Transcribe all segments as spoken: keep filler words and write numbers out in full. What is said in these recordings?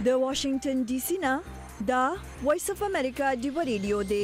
د واشنگټن ډي سي نه دا وایس اف امریکا ډیو ریډیو دی.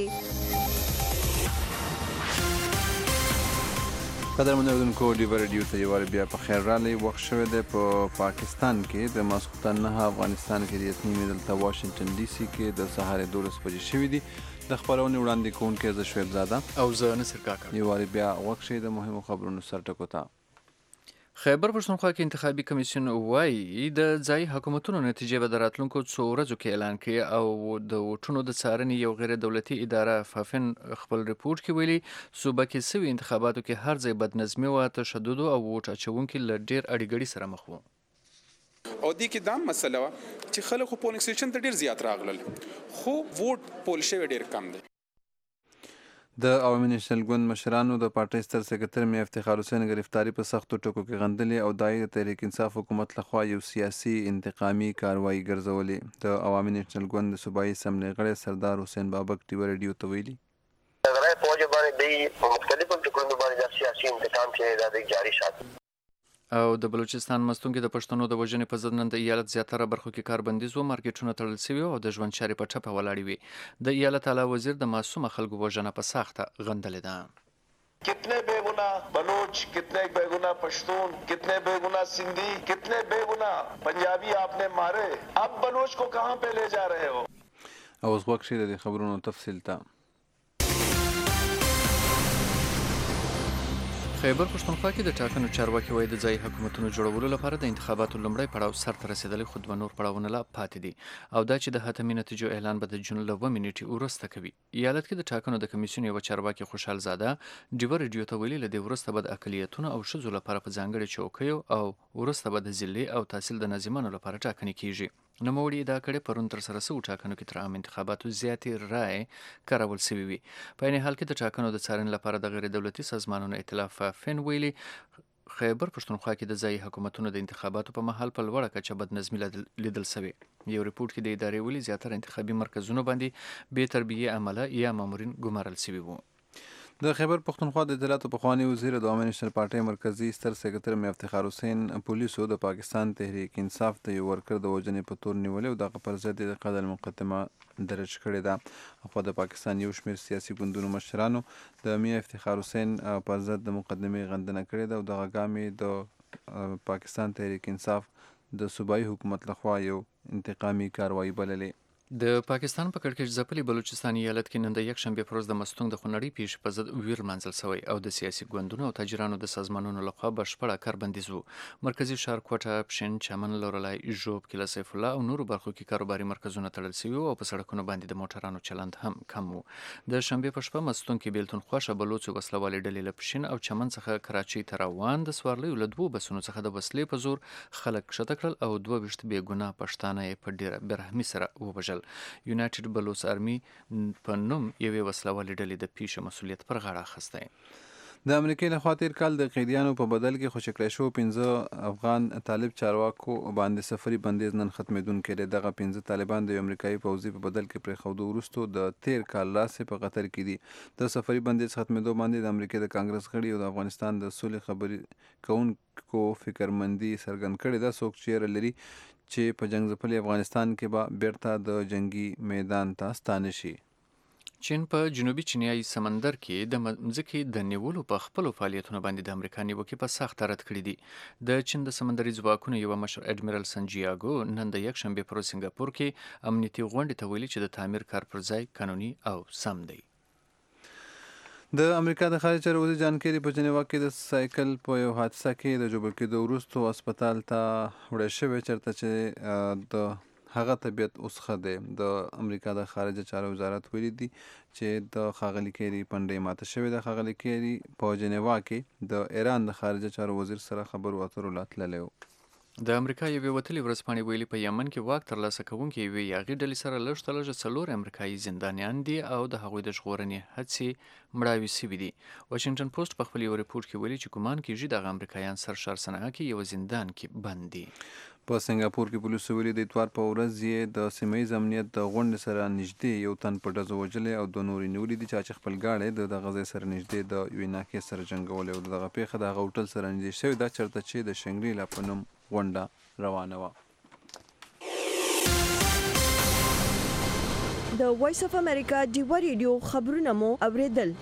قدر منوردونکو ډیو ریډیو ته یو بیا په خیر رالی وخت شوی دی په پاکستان کې د ماسخوتن نه افغانستان کې د یتنی دلته واشنگټن ډي سي کې د سهار دولس بجې شوی دی. د خبرونې وړاندې کوونکی زه شعیب زاده او زه نصر کاکا. یو بیا وخت شوی د مهمو خبرونو سرټکو ته. خیبر پښتونخوا کې انتخابي کمیسیون وایي د ځایي حکومتونو نتیجې به د راتلونکو څو ورځو کې اعلان کړي او د ووټونو د څارنې یو غیر دولتي اداره فافن خپل ریپورت کې ویلي صوبه کې سوي انتخاباتو کې هر ځای بدنظمي او تشدد او ووټ اچونکي له ډیر اړیګړي سره مخ وو. او دې کې دا مسله وه چې خلکو پولینګ سټیشن ته ډیر زیات راغلل خو ووټ پول شوی ډیر کم دی. د عوامي نیشنل ګوند مشرانو د پارټۍ ستر سکرټر میا افتخار حسین گرفتاری په سختو ټکو کې غندلې او دای د تحریک انصاف حکومت لخوا یو سیاسي انتقامي کاروایی ګرځولې. د عوامي نیشنل ګوند د صوبایي اسمبلی غړی سردار حسین بابک ټیو ریډیو ته ویلي غړی په وجه باندې دی په مختلفو ټکو باندې د سیاسي انتقام چې دا جاري ساتي. او د بلوچستان مستونګې د پښتنو د وژنې په ضد نن د ایالت زیاتره برخو کې کاربندیز و، مارکیټونه تړل شوي او د ژوند چارې په ټپه ولاړې وي. د ایالت اعلی وزیر د معصومه خلکو وژنه په ساخته غندلې ده. कितने बेगुनाह बलोच, कितने बेगुनाह पश्तून, कितने बेगुनाह सिंधी, कितने बेगुनाह पंजाबी आपने मारे. अब बलोच को कहां पे ले जा रहे हो. اوس وخت شي د خبرونو تفصیل ته. خیبر پښتونخوا کې د ټاکنو چارواکي وایي د ځایي حکومتونو جوړولو لپاره د انتخاباتو لومړی پړاو سرته رسېدلی، خو دوه نور پړاوونه لا پاتې دي او دا چې د حتمي نتیجو اعلان به د جون له اوه منېټې وروسته کوي. ایالت کې د ټاکنو د کمیسیون یوه چارواکي خوشحال زاده ډیوه ریډیو ته ویلي له دې وروسته به د اقلیتونو او ښځو لپاره په ځانګړي چوکیو او وروسته به د ضلعي او تحصیل د ناظمانو لپاره ټاکنې کیږي. نوموړي ادعا کړې پرون ترسره شوو ټاکنو کې تر عام انتخاباتو زیاتې رایې کارول شوې وي. په عین حال کې د ټاکنو د څارنې لپاره د غیر دولتي سازمانونو ائتلاف فن ویلي خیبر پښتونخوا کې د ځایي حکومتونو د انتخاباتو په مهال په لوړه کچه بدنظمي لیدل شوې. یو ریپورت کې د ادارې ویلي زیاتره انتخابي مرکزونو باندې بې تربیې عمله یا مامورین ګمارل شوي وو. د خیبر پښتونخوا د اطلاعاتو پخوانی وزیر د عوامي نیشنل پارټۍ مرکزي ستر سکرټر میا افتخار حسین پولیسو د پاکستان تحریک انصاف ته یو ورکر د وژنې په تور نیولې او دغه پر ضد د قتل مقدمه درج کړې ده. خو د پاکستان یو شمېر سیاسي ګوندونو مشرانو د میا افتخار حسین پر ضد د مقدمې غندنه کړې ده او دغه ګام د پاکستان تحریک انصاف د صوبایي حکومت لخوا یو انتقامي کاروایی بللې. د پاکستان په کړکېچ ځپلي بلوچستان ایالت کې نن د یکشنبې په ورځ د مستونګ د خونړۍ پیښې په ضد ویر منځل شوی او د سیاسي ګوندونو او تاجرانو د سازمانونو لخوا بشپړه کاربندیز و. مرکزي ښار کوټه، پښین، چمن، لورلی، ژوب، کیله سیف الله او نورو برخو کې کاروباري مرکزونه تړل شوي او په سړکونو باندې د موټرانو چلند هم کم و. د شنبې په شپه مستونګ کې بیلتون خوښه بلوڅو وسلوالې ډلې له پښین او چمن څخه کراچۍ ته روان د سوارلیو له دوو بسونو څخه د وسلې په زور خلک کښته کړل او دوه ویشت بې ګناه پښتانه یې په ډېره بېرحمي سره ووژل. یونایټډ بلوچ ارمي په نوم یوې وسلوالې ډلې د پیښې مسؤلیت پر غاړه اخیستی. د امریکای لخوا تیر کال د قیدیانو په بدل کې خوشي کړی شو پنځه افغان طالب چارواکو باندې سفري بندیز نن ختمېدونکی دی. دغه پنځه طالبان د امریکایي پوځي په بدل کې پرېښودو وروستو د تیر کال راسې په قطر کې دي. د سفري بندیز ختمېدو باندې د امریکا د کانګرس غړي او د افغانستان د سولې خبرې کوونکو فکرمندي څرګند کړې ده. څوک چیرې لري چې په جنګ ځپلي افغانستان کې به بیرته د جنگي میدان ته ستانه شي. چین په جنوبي چینایي سمندر کې د مځکې د نیولو په خپلو فعالیتونو باندې د امریکا نیوکې په سخته رد کړي دي. د چین د سمندري ځواکونو یوه مشر اډمیرل سنجیاګو نن د یکشنبې پر ورځ سنګاپور کې امنیتي غونډې ته ویلي چې د تعمیر کار پر ځای قانوني او سم دی. د امریکا د خارجه چارو وزیر جان کیری په جنیوا کې د سایکل په یو حادثه کې د جوړ کېدو وروسته هسپتال ته وړی شوی چېرته چې د هغه طبیعت اوس ښه دی. د امریکا د خارجه چارو وزارت ویلي دي چې د ښاغلي کیری پنډۍ ماته شوې ده. ښاغلي کیری په جنیوا کې د ایران د خارجه چارو وزیر سره خبرو اترو لا تللی و. د امریکا یوې وتلې ورځپاڼې ویلي په یمن کې واک ترلاسه کوونکې یوې یاغي ډلې سره لږ تر لږه څلور امریکایي زندانیان دي او د هغوی د ژغورنې هڅې مړاوې شوي دي. واشنګټن پوسټ په خپل یو ریپورټ کې ویلي چې ګمان کېږي دغه امریکایان سرشار صنعا کې یو زندان کې بند دي. په سنګاپور کې پولیسو ویلي د اتوار په ورځ یې د سیمه ییز امنیت د غونډې سره نږدې یو تن په ډزو وژلی او دوه نور یې نیولي دي چې خپل ګاډی د دغه ځای سره نږدې د یوې ناحیې سره جنګولی او د دغه پیښه د هغه هوټل سره نږدې شوې ده چېرته چې د شنګریلا په نوم غونډه روانه وه. د وایس اف امریکا ډیوا ریډیو خبرونه مو اوریدل.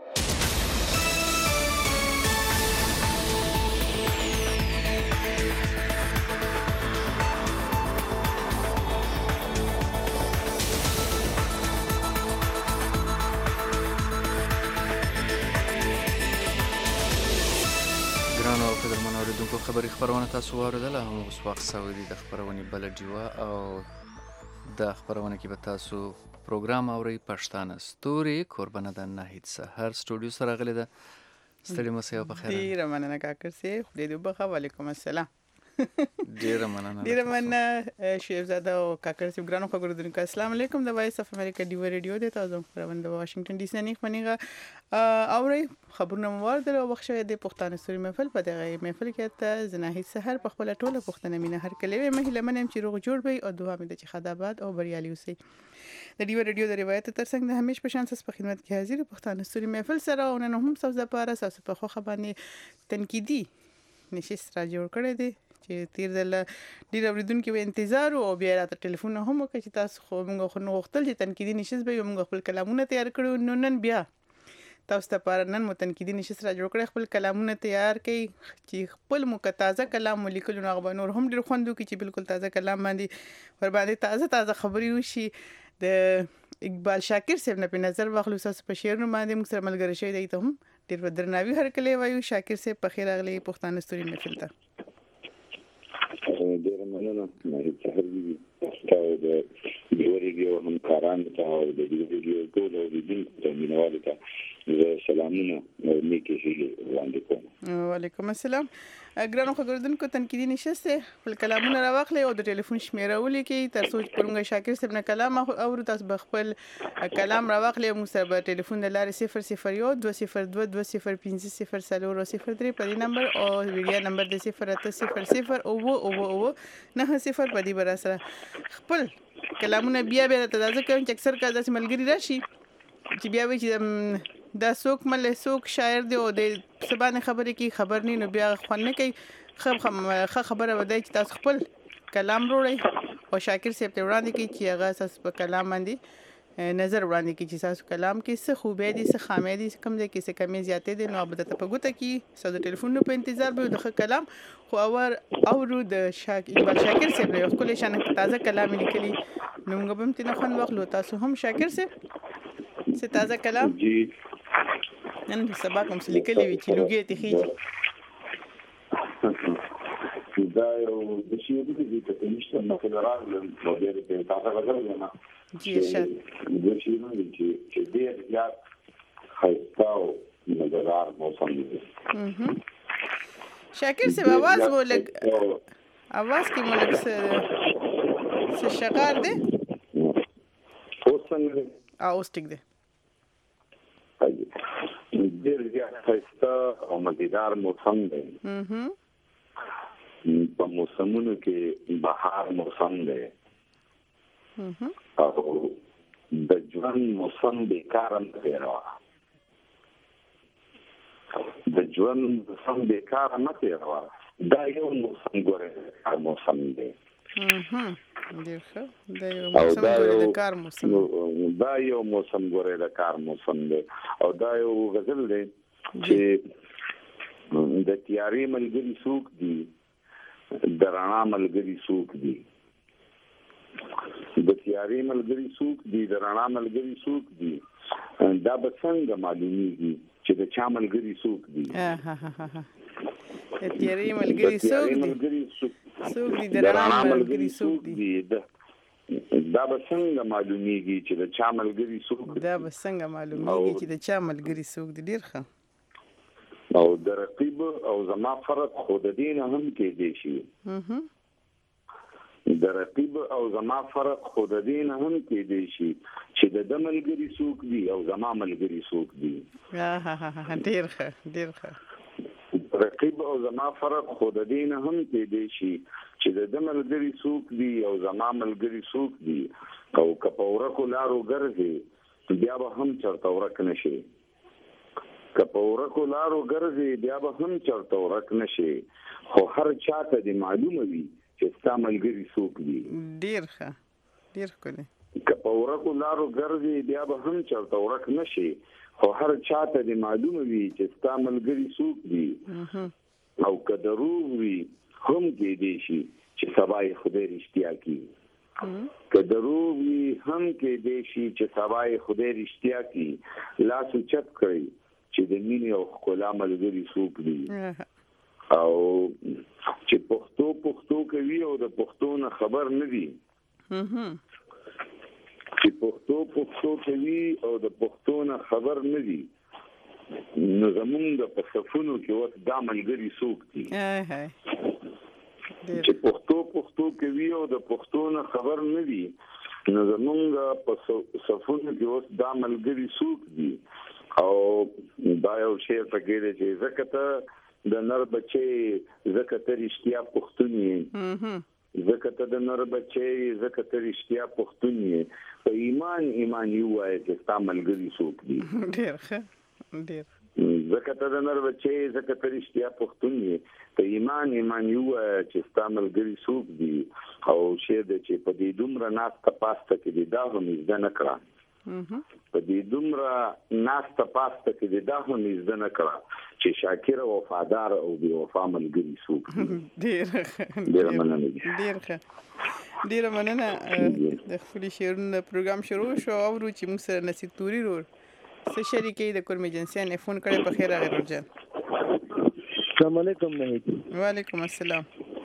اوریدونکو خبري خبرونه تاسو واوریدله. هم اوس وخت سوی دی د خبرونې بله ډیوه او د خبرونه کې به تاسو پروګرام اورئ پښتانه ستوري. کوربنه د ناهید سحر سټوډیو سره راغلې ده. ستړي مه سئ او په خیر ډېره مننه کاکړ صاحب. خدای دې وبخښه. وعلیکم السلام. ډېره مننه ډېره مننه شیخزاده او کاکړ صاحب. ګرانو خبرودونکو السلام علیکم. د وایس اف امریکا ډیوا ریډیو دی. تاسو خبرونه د واشنگټن ډي سي نه خبرونه اورئ. خبرونه مو واردل او وخت شوی د پښتانه ستوري محفل په دغه محفل کې ته زناهید سحر په خپل ټوله پښتنه مینه هر کله وي مهله منم چې روغ جوړ وي او دعا مې د چې خداباد او بریالي اوسئ. د ډیوا ریډیو د روایت ترڅنګ د همیش په شان په خدمت کې حاضر پښتانه ستوري محفل سره او نن هم سوزه پاره ساس په خو خبرني تنقیدي نشست را جوړ کړی دی چې تیر دل ډیر اوریدونکو انتظار او بیا راته ټلیفون هم وکړي چې تاسو خو موږ خو نو غوښتل چې تنقیدي نشست به موږ خپل کلامونه تیار کړو. نو نن بیا تاسو ته پر نن مو تنقیدي نشست را جوړ کړی. خپل کلامونه تیار کړئ چې خپل مو تازه کلام ولیکلو نو غو نور هم ډیر خوندو کې چې بالکل تازه کلام باندې ور باندې تازه تازه خبري وشي. د اقبال شاکر صاحب نه په نظر واخلو تاسو په شعرونو باندې موږ سره ملګری شوی دی. ته هم ډیر درناوي هر کله وایو. شاکر صاحب په خیر اغلی پښتانه ستوري محفل ته. ډېر مننه ناهید سحر دي تاسو د ډیوا ریډیو همکاران ته او د ډیوا ریډیو ټول اوریدونکو ته مینوالو ته سلامونه او نیکې هیلې وړاندې کوم. وعلیکم السلام. ګرانو خبرودونکو تنقیدي نشست خپل کلامونه راواخلئ او د ټلیفون شمیره ولیکئ تر څو چې پرونګه شاکر صاحب نه کلام اورو. تاسو به خپل کلام راواخلئ. موږ سره به ټلیفون د لارې صفر صفر یو دوه صفر دوه دوه صفر پنځه صفر څلور صفر درې په دې نمبر او ویډیو نمبر د صفر اته صفر صفر اوه اوه اوه نه صفر په دې بر سره خپل کلامونه بیا بیا تازه کوم چې اکثر کا داسې ملګری راشي چې بیا وي چې دا څوک مل څوک شاعر دی او د سبانه خبرې کی خبر نه نو بیا خوان نه کوي. خب خبره ودی چې تاسو خپل کلام وروړي او شاکر صاحب ته وړاندې کی چې هغه اساس په کلام باندې نظر وړاندې کی چې تاسو کلام کې څه خوبه دي څه خامې دي کم دي کې څه کمی زیاتې دي. نو به ته په ګوته کې ساده ټلیفون په انتظار به د کلام خو اور اورو د شاکر اقبال شاکر صاحب له خپل شان تازه کلام لیکلي. نو موږ به تنه خوان واخلو. تاسو هم شاکر صاحب څه تازه کلام جی نن سبا کوم څه لیکلي وي چې لوګي ته خيږي. دا یو د شي د دې ته نشته نو فدرال نو د دې تاسو راغلی نه جی شاد د شي نو چې دې یا خاصتاو نظر موسم دي. شاکر صاحب आवाज مو لګ आवाज کې مو لګ څه څه شغال دي اوس څنګه اوس ټیک دي. ډېر زیات ښایسته او مزیدار موسم دی. په موسمونو کې بهار موسم دی او د ژوند موسم بیکاره نه تېروه. د ژوند موسم بیکاره نه تېروه. دا یو موسم ګورې موسم دی. ډېر ښه. دا یو موسم ګورې د کار موسم دا یو موسم ګورې د کار موسم دی او دا یو غزل دی چې د تیارې ملګري څوک دي د رڼا ملګري څوک دي. د تیارې ملګري څوک دي د رڼا ملګري څوک دي. دا به څنګه معلومیږي چې د چا ملګري څوک دي. د تیارې ملګري څوک دي څوک دي د رڼا ملګري څوک دي. دا به څنګه معلومیږي چې د چا ملګري څوک دي. دا به څنګه معلومیږي چې د چا ملګري څوک دي. ډیر ښه. او د رقیب او زما فرق خود دین هم کې دی شي. د رقیب او زما فرق خود دین هم کې دی شي چې د ملګري څوک دي او زما ملګري څوک دي. ها ها ها ډیر ښه ډیر ښه. رقیب او زما فرق خود دین هم کې دی شي چې د ملګري څوک دي او زما ملګري څوک دي. او کپوره کو لارو ګرځي بیا به هم چرته ورک نشي. کپوره کو لارو ګرځي بیا به هم چرته ورک نشي. خو هر چاته دې معلومه وي چې ستا ملګري څوک دي. ډیر ښه ډیر ښکلی. کپوره کو لارو ګرځي بیا به هم چرته ورک نشي خو هر چاته د معلومه وي چې ستا ملګری څوک دي او که دروغ وي هم کېدی شي چې سبا یې خدای رښتیا کړي که دروغ وي هم کېدی شي چې سبا یې خدای رښتیا کړي لاس اوچت کړئ چې د مینې او ښکلا ملګري څوک دي او چې پښتو پښتو کوي او د پښتو نه خبر نه دي چې پښتو پښتو کوي او د پښتو نه خبر نه دي نو زمونږ په صفونو کې اوس دا ملګري څوک دي چې پښتو پښتو کوي او د پښتو نه خبر نه دي نو زمونږ په صفونو کې اوس دا ملګري څوک دي او دا یو شعر پکې دی چې ځکه ته د نر بچي ځکه ته رښتیا پښتون یې ځکه ته د نر بچي ځکه ته رښتیا پښتون یې په ایمان ایمان یو وایي چې ستا ملګري څوک دي ډېر ښه ډېر ځکه ته د نر بچي ځکه ته رښتیا پښتون یې په ایمان ایمان یو وایي چې ستا ملګري څوک دي او شعر دی چې په دې دومره ناسته پاسته کې دې دا هم زده نه کړه په دې دومره ناسته پاسته کې دې دا هم زده نه کړه چې شاکر او وفادار او بې وفا ملګري څوک دي ډېر ډېره مننه ډېر ښه ډېره مننه د خپلې شعرونو پروګرام شروع شو اورو چې موږ سره نصیب توري رور څه شریکې د کورمې جنسیان فون کړی په خیر راغی رور جان السلام علیکم نهید وعلیکم السلام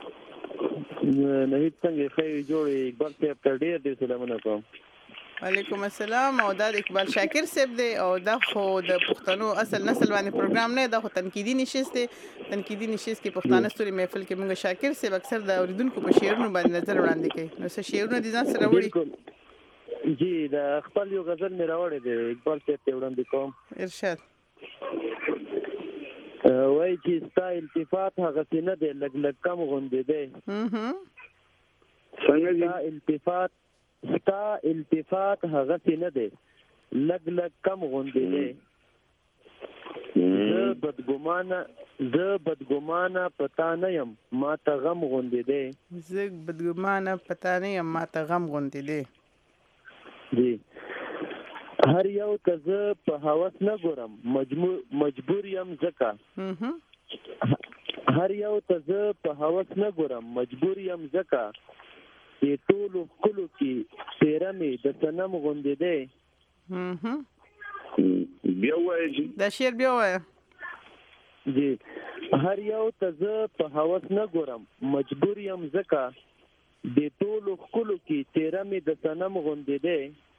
نهید څنګه ښه جوړې اقبال صاحب ته ډېر ډېر سلامونه کوم وعلیکم السلام او دا د اقبال شاکر صاحب دی او دا خو د پښتنو اصل نسل باندې پروګرام نه دا خو تنقیدي نشست دی تنقیدي نشست کې پښتانه ستوري محفل کې موږ شاکر صاحب اکثر د اوریدونکو په شعرونو باندې نظر وړاندې کوي نو څه شعرونه دي ځان سره وړي جی دا خپل یو غزل مې راوړی دی اقبال صاحب ته وړاندې کوم ارشاد وای چې ستا التفات هغه نه دی لګ لګ کم غوندې دی څنګه التفات ستا التفات هغه نه دی لګ لګ کم غوندې دی زه بدګمانه زه بدګمانه پتا نه یم ما ته غم غوندې دی زه بدګمانه پتا نه یم ما ته غم غوندې دی جی هر یو ته زه په هوس نه ګورم مجبور یم ځکه هر یو ته زه په هوس نه ګورم مجبور یم ځکه د ټولو ښکلو کې څېره مې د صنم غوندې دی بیا وایي دا شعر بیا وایه جی هر یو ته زه په هوس نه ګورم مجبور یم ځکه د ټولو ښکلو کې څېره مې د صنم غوندې دی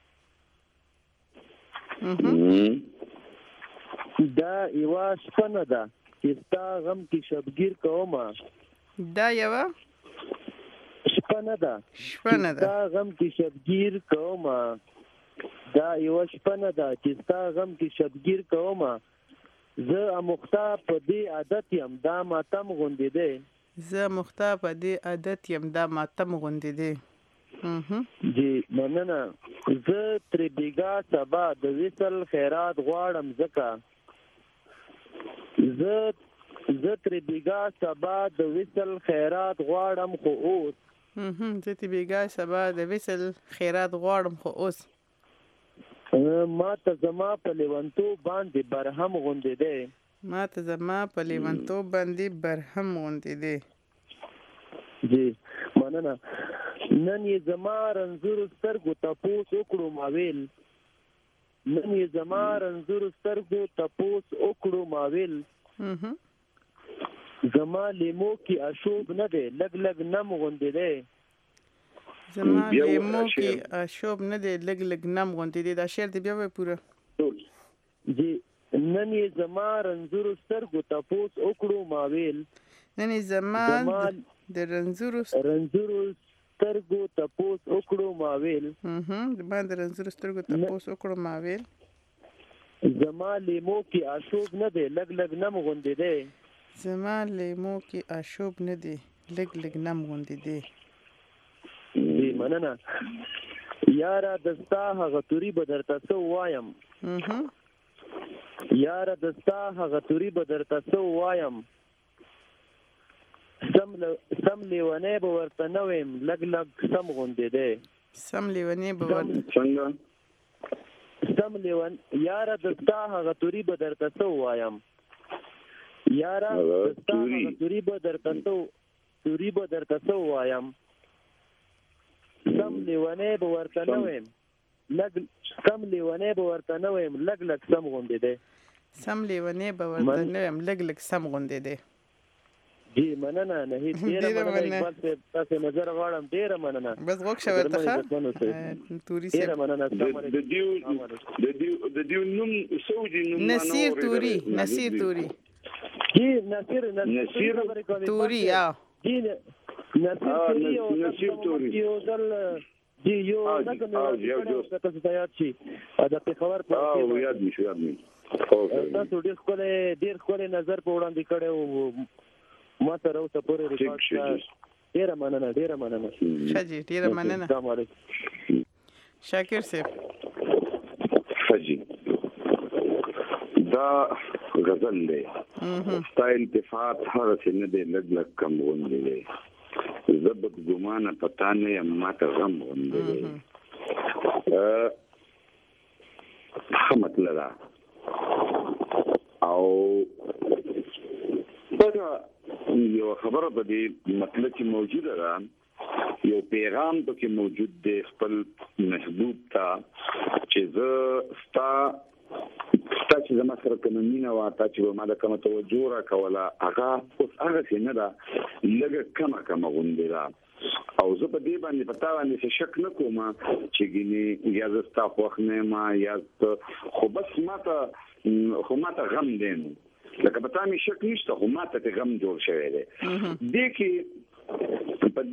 دا یوه شپه نه ده چې ستا غم کې شبګیر کومه دا یوه شپه نه ده شپه نه ده ستا غم کې شبګیر کومه دا یوه شپه نه ده چې ستا غم کې شبګیر کومه زه اموخته په دې عادت یم دا ماتم غوندې دی زه مخته په دې عادت یم دا ماتم غوندې دی جی مننه زه ترې بیګا سبا د وصل خیرات غواړم ځکه زه زه ترې بیګا سبا د وصل خیرات غواړم خو اوس زه ترې بیګا سبا د وصل خیرات غواړم خو اوس ما ته زما په لیونتوب باندې برهم غوندې دی ما ته زما په لیونتوب باندې برهم غوندې دی جی مننه نن یې زما رنځور سترګو تپوس وکړو ماویل نن یې زما رنځور سترګو تپوس وکړو ماویل زما لیمو کې اشوب نه دی لګ لګ نم غوندې دی زما لیمو کې اشوب نه دی لګ لګ نم غوندې دی دا شعر دی بیا وایه پوره جی نن یې زما رنځور سترګو تپوس وکړو ماویل نن یې زما د رنځور رنځور سترګو تپوس وکړو ماویل زما د رنځور سترګو تپوس وکړو ماویل زما لیمو کې اشوب نه دی لګ لګ نم غوندې دی زما لیمو کې اشوب نه دی لګ لګ نم غوندې دی دی مننه یاره دستا هغه توري به درته څه ووایم یاره دستا هغه توري به درته څه ووایم سم لیونی به ورته نه ویم لږ لږ سم غوندې دی سم لیونی به ورته څنګه سم لیون یاره د تا هغه توري به درته څه ووایم یاره د تا هغه توري به درته څه توري به درته څه ووایم سم لیونی به ورته نه ویم لږ سم لیونی به ورته نه ویم لږ لږ سم غوندې دی سم لیونی به ورته نه ویم لږ لږ سم غوندې دی جی مننه نه هیڅ ډیره مننه اقبال صاحب تاسو نظر غواړم ډیره مننه بس غوښه ورته ښه توري صاحب ډیره مننه د دیو د دیو د دیو نوم سعودي نوم نصیر توري نصیر توري جی نصیر نصیر توري یا جی نصیر توري او نصیر توري یو ځل جی یو څنګه تاسو ته یاد شي دا په خبر په او یاد نشو یاد نه تاسو ډیر خپل ډیر خپل نظر په وړاندې کړو ما سره اوسه پورې ریکارډ ډیره مننه ډیره مننه شاجي ډیره مننه السلام علیکم شاکر صاحب شاجي دا غزل دی ستا التفات هر څه نه دی لږ لږ کم غوندې دی زبط ګمانه پتا نه یم ماته غم غوندې دی ښه مطلب ده او بله یو خبره په دې مطلب کې موجوده ده یو پیغام پکې موجود دی خپل محبوب ته چې زه ستا ستا چې زما سره کومه مینه وه تا چې ما د کومه توجه راکوله هغه اوس هغسې نه ده لږه کمه کمه غوندې ده او زه په دې باندې په تا باندې څه شک نه کوم چې ګینې یا زه ستا خوښ نه یم یا خو بس ماته خو ماته غم دی نو لکه په تا مې شک نشته خو ماته ته غم جوړ شوی دی دې کې په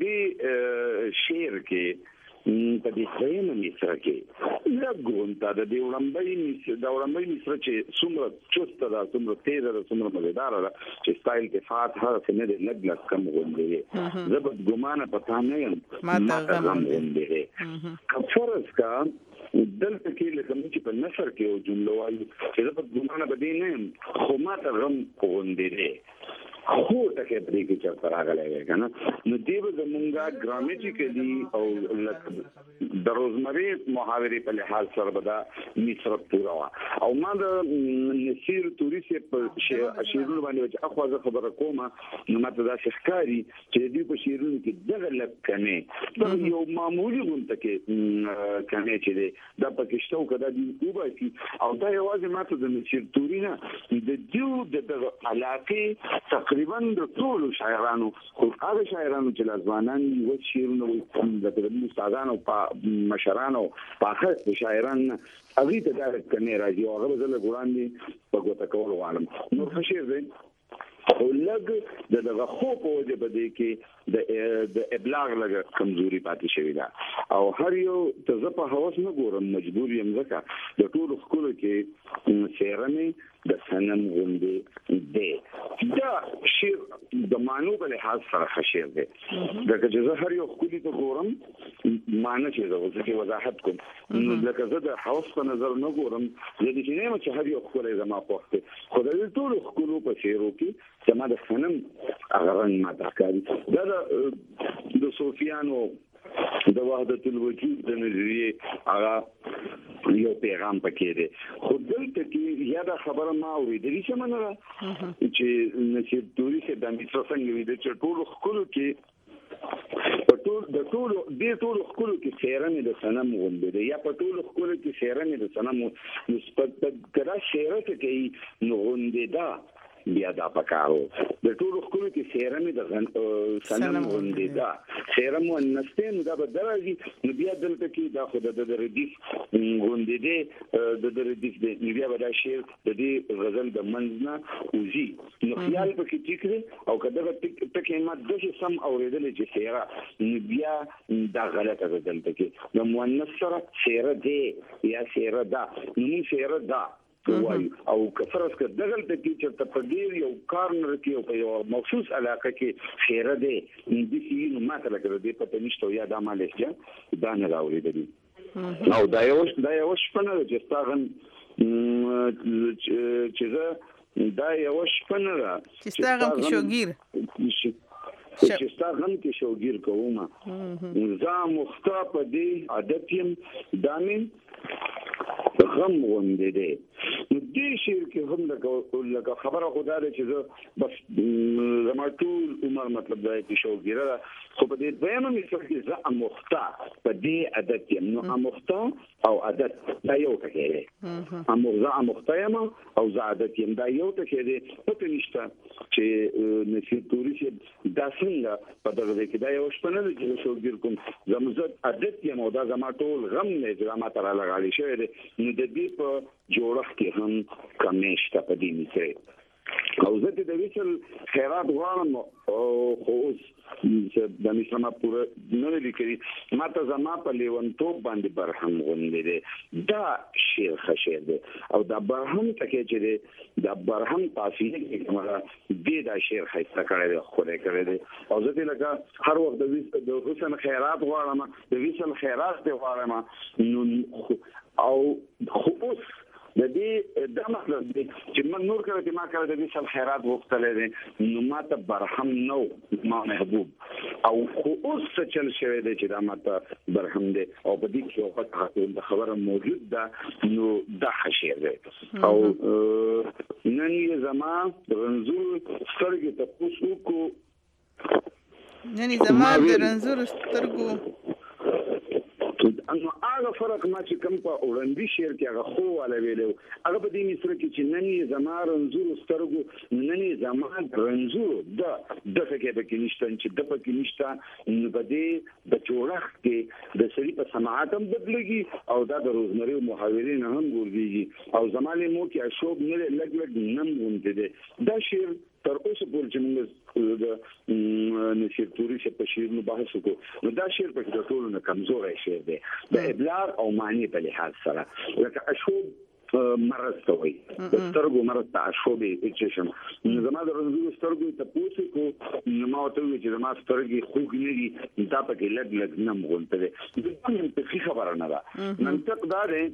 دې شعر کې په دې درېیمه مصره کې لږ غونډه د دې وړاندې د وړاندې مصره چې څومره چسته ده څومره تیزه ده څومره مزیداره ده چې ستا التفات هر څه نه دی لږ لږ کم غوندې دی زه بدګمانه په تا نه یم ماته غم غوندې دی که فرض کا دلته کې لکه موږ چې په نثر کې یو جمله وایو چې زه بدګمانه په دې نه یم خو ماته غم غوندې دی خو ټکي پرې کې چې راغلی وي کنه نو دی به زمونږه ګرامټیکلی او لکه د روزمرې محاورې په لحاظ سره به دا مصره پوره وه او ما د نصیر توري صاحب په شعرونو باندې چې اخوا زه خبره کوم نو ماته داسې ښکاري چې د دوی په شعرونو کې دغه لږ کمې دغه یو معمولي غونته کې کمې چې دی دا پکې شته او که دا دوی وباسي او دا یوازې ماته د نصیر توري نه د دوی د دغه علاقې تقریبا د ټولو شاعرانو خو هغه شاعرانو چې لازمانان یو شعرونه وي د استادانو په مشرانو په هغه شاعران هغه ته دا کنه راځي او هغه زله ګوراندي په ګوته کول غواړم نور څه شعر دی او لږ د دغه خو په وجه په دې کې د د ابلاغ لږ کمزوري پاتې شوی ده او هر یو ته زه په هوس نه ګورم مجبور یم ځکه د ټولو ښکلو کې سیرمې د سنم غوندې دی دا شعر د معنو په لحاظ سره ښه شعر دی لکه چې زه هر یو ښکلي ته ګورم معنی چې زه ورته وضاحت کوم نو لکه زه د هوس په نظر نه ګورم زه دې چې نه یم چې هر یو ښکلی زما خوښ دی خو د ټولو ښکلو په شعرو کې زما د سنم هغه رنګ ماته ښکاري دا د صوفیانو د وحدت الوجود د نظریه هغه یو پیغام پکې دی خو دلته کې یا دا خبره ما اورېدلې چې منه چې نصیر توري چې د مصر څنګه وي د ټولو ښکلو کې په ټول د ټولو د ټولو ښکلو کې سیرنې د سنم غوندې دی یا په ټولو ښکلو کې سیرنې د سنم نسبت کړه شعر ته کوي نو غوندې ده بیا دا پکارو د ټولو ښکلو کې سیرمې د سنم غوندې ده سیرم ونسته نو دا به درځي نو بیا دلته کې دا خو د ردیف غوندې دی د ردیف دی نو بیا به دا شعر د دې غزل د منځ نه وځي نو خیال پکې ټیک دی او که دغه ټکي ما داسې سم اورېدلی چې سیره نو بیا دا غلطه ده دلته کې د مؤنث سره سیره دی یا سیره ده نو موږ سیره ده او کفرس که دغل ته کې چې په ډیر یو کارنر کې او په یو مخصوص علاقه کې خیره دی د سې نو ماته لکه د پته نشته یا د مالېشیا دا نه راوړي او دا یو دا یو شپنه چې ستاغن چې دا یو شپنه چې ستاغن کې شوګیر چې ستا غم کې شوګیر کوم زه مختا په دې عادت يم دامن غم وندې دي نو دې شعر کې هم لکه لکه خبره خدا دې چې زه بس زما ټول عمر مطلب دا چې شوګیره خو په دې دویمه مثال کې زه مختا په دې عادت يم نو مختا او عادت دا یو ټکی دی امو زه مختا یم او زه عادت یم دا یو ټکی دی پته نشته چې نشي توري چې دا څنګه په دغه کې دا یو شپنه دی چې شوګیر کوم زموږ عادت یم او دا زما ټول غم نه چې ما تر لګالي شوی دی نو د دې په جوړښت کې هم کمیشته په دې مثال او زه د ویسل خیرات غواړم او خو چې د اسلام پوره نه لیکري ماته زما په لیونتوب باندې برهم غونډې دي دا شعر خشیر دی او دا برهم تکي چې دی دا برهم تاثیر کې کومه دې دا شعر خسته کړی دی خو نه کړی دی او زه لکه هر وخت د د حسین خیرات غواړم د ویسل خیرات دی غواړم نو او خو د دې دا مطلب دی چې من نور کړه چې ما کړه د دې سم خیرات وختلې دي نو ماته برهم نو ما محبوب او خو اوس څه چل شوی دی چې دا ماته برهم دی او په دې کې یو خبره موجود ده نو دا حشیر دی او نن یې زما رنځور سترګې ته پوسو کو نن زما د رنځور سترګو انو هغه فرق ما چې کوم په اورندي شعر کې هغه خو ولا ویلو هغه په دې مصر کې چې نن زما رنځور سترګو نن زما رنځور د د فکر په کې نشته چې د په کې نشته نو په دې د جوړښت کې د سړي په سماعت هم بدلږي او دا د روزمري محاورین هم ګورځي او زمانه مو کې اشوب نه لګ لګ نم ونده دي دا شعر تر اوسه پورې چې موږ د نشیر توري چې په شعر نو بحث وکړو نو دا شعر په ټولو نه کمزوري شعر دی د ابلاغ او معنی په لحاظ سره لکه اشوب مرض کوي د سترګو مرض ته اشوبې اچشم نو زما د رنځور سترګو ته پوښتنه کو نو ما ته وی چې زما سترګې خوګ نه دي دا پکې لګ لګ نم غونته دي دا هم په خبره نه ده منطق دا دی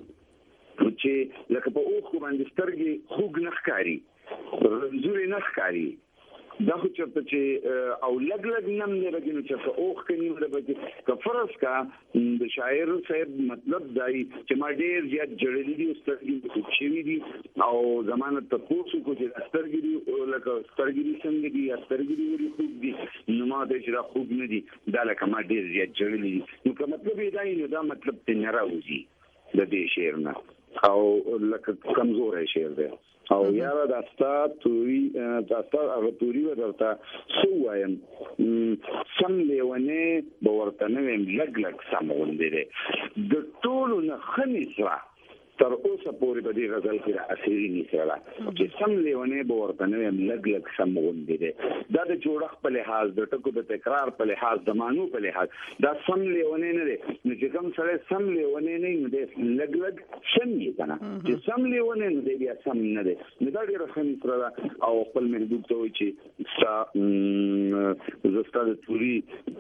چې لکه په اوخ باندې سترګې خوګ نه ښکاری رنځور نه ښکاری دا خو چرته چې او لګ لګ نم نه راګنو چې په اوخ کې نیول به که فرض کا د شاعر صاحب مطلب دای چې ما ډیر زیات جوړې دي سترګې خو شوی دي او زمانه ته پوښتنه کو چې سترګې دي لکه سترګې دي څنګه دي سترګې دي ورې خوب دي نو ما د چې را خوب نه دي دا لکه ما ډیر زیات جوړې دي نو که مطلب یې دای نو دا مطلب ته نه راوځي د دې شعر نه او لکه کمزورې شعر دی او یاره د استاد توري د استاد هغه توري ورته سو وایم سم لیونه به ورته نه ویم لګ لګ سم وندې د ټولو نه خنيسه تر اوسه پورې په دې غزل کې را اثرې نشره چې سم لیونه به ورته نه ویم لګ لګ سم وندې دا د جوړښت په لحاظ د ټکو د تکرار په لحاظ د مانو په لحاظ دا سم لیونه نه دی نو چې کوم سره سم لیونه نه نو د لګ لګ سم یې کنه چې سم لیونه نه دی بیا سم نه دی نو دا ډېر خنيسره او خپل محدود ته وي چې ستا زستا د توري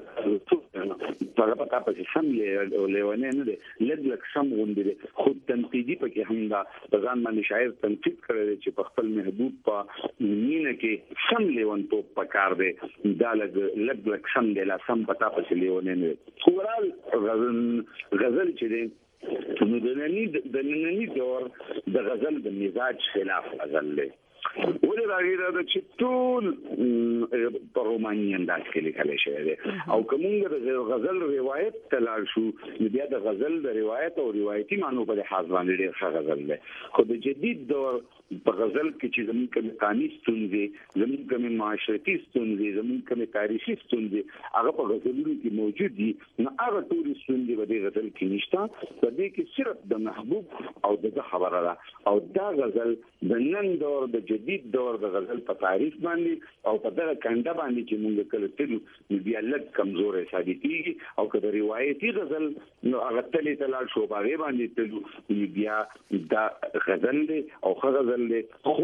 په هغه په سم لیونه نه دی لګ لګ سم وندې خود تنقید دی پکې هم دا ځان باندې شاعر تنقید کړی چې په خپل محبوب په مینه کې سم لیون په پکار دی دا لګ لګ لګ سم دی لا سم پتا پسې لیون نه خورال غزل غزل چې دی نو د نننی د نننی دور د غزل د مزاج خلاف غزل دی ولې راغی دا چې ټول په روماني انداز کې لیکل شوی دی او کومه د غزل روایت تلل شو بیا د غزل د روایت او روایتي معنی په لحاظ باندې ډېر ښه غزل دی خو د جدید دور په غزل کې چې زموږ کوم قانوني ستونزې زموږ کوم معاشرتي ستونزې زموږ کوم تاریخي ستونزې هغه په غزلونو کې موجود دي نو هغه ټول ستونزې په دې غزل کې نشته په دې کې صرف د محبوب او د خبره ده او دا غزل د نن دور د جدید دور د غزل په تاریخ باندې او په دغه کنده باندې چې موږ کله تلو نو بیا لږ کمزورې ثابتېږي او که د روایتي غزل نو هغه تلې تلل شو باغې باندې تلو بیا دا غزل دی او ښه غزل دی خو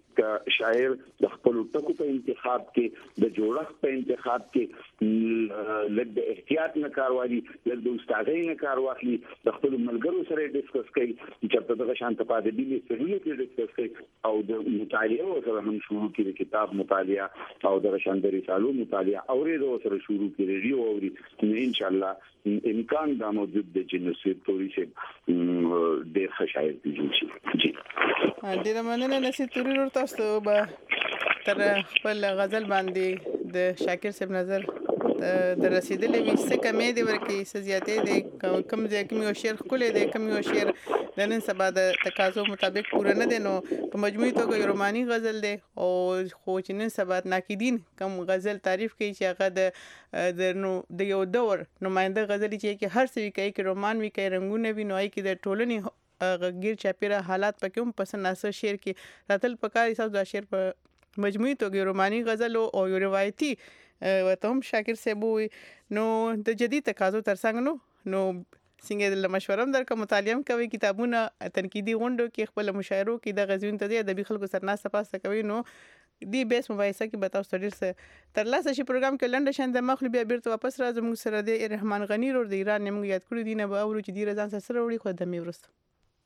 ک شاعر د خپل ټکو په انتخاب کې د جوړښت په انتخاب کې لږ د احتیاط نه کار واخلي لږ د استادۍ نه کار واخلي د خپل ملګرو سره ډیسکس کوي چې په دغه شانت پاتې دي سره کې ډیسکس کوي او د مطالعه سره هم شروع کړي کتاب مطالعه او د شاندري رسالو مطالعه اورېدو سره شروع کړي ریډیو اوري ان شاء الله امکان دا موجود دی چې نصیر توري چې ډېر ښه شاعر دي جی ډېر مننه نصیر توري ورته تاسو به تر خپل غزل باندې د شاکر صاحب نظر د رسیدلې وي څه کمې دي ورکې څه زیاتې دي کوم ځای کوم یو شعر ښکلی دی کوم یو شعر د نن سبا د تقاضو مطابق پوره نه دی نو په مجموعي توګه یو روماني غزل دی او خو چې نن سبا ناقدین کوم غزل تعریف کوي چې هغه د د نو د یو دور نماینده غزل چې کې هر څه وی کوي کې رومان وی کوي رنگونه وی نو کې د ټولنې غیر چاپیره حالات پکې هم پسند ناسه شعر کې راتل پکاري تاسو دا شعر په مجموعي توګه روماني غزل او یو روایتي وته هم شاکر صاحب وي نو د جدید تقاضو ترڅنګ نو نو څنګه د مشوره هم درکې مطالعه کوي کتابونه تنقیدي غونډو کې خپل مشاعرو کې د غزوین ته د ادبي خلکو سره ناسه پاسه کوي نو دی بیس مباحثه کې به تاسو ډیر څه تر لاسه شي پروګرام کې لنډه شند مخلو بیا بیرته واپس راځو موږ سره د رحمان غنی ور د ایران موږ یاد کړی دی نه به اورو چې دی رضان سره وړي خو د مې ورسته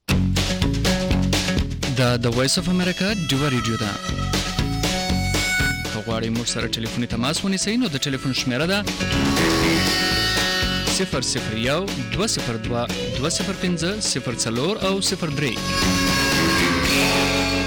دا د وایس اف امریکا ډیو ریډیو ده غواړئ موږ سره ټلیفوني تماس ونیسئ نو د ټلیفون شمیره ده صفر صفر یو دوه صفر دوه دوه صفر پنځه صفر څلور او صفر درې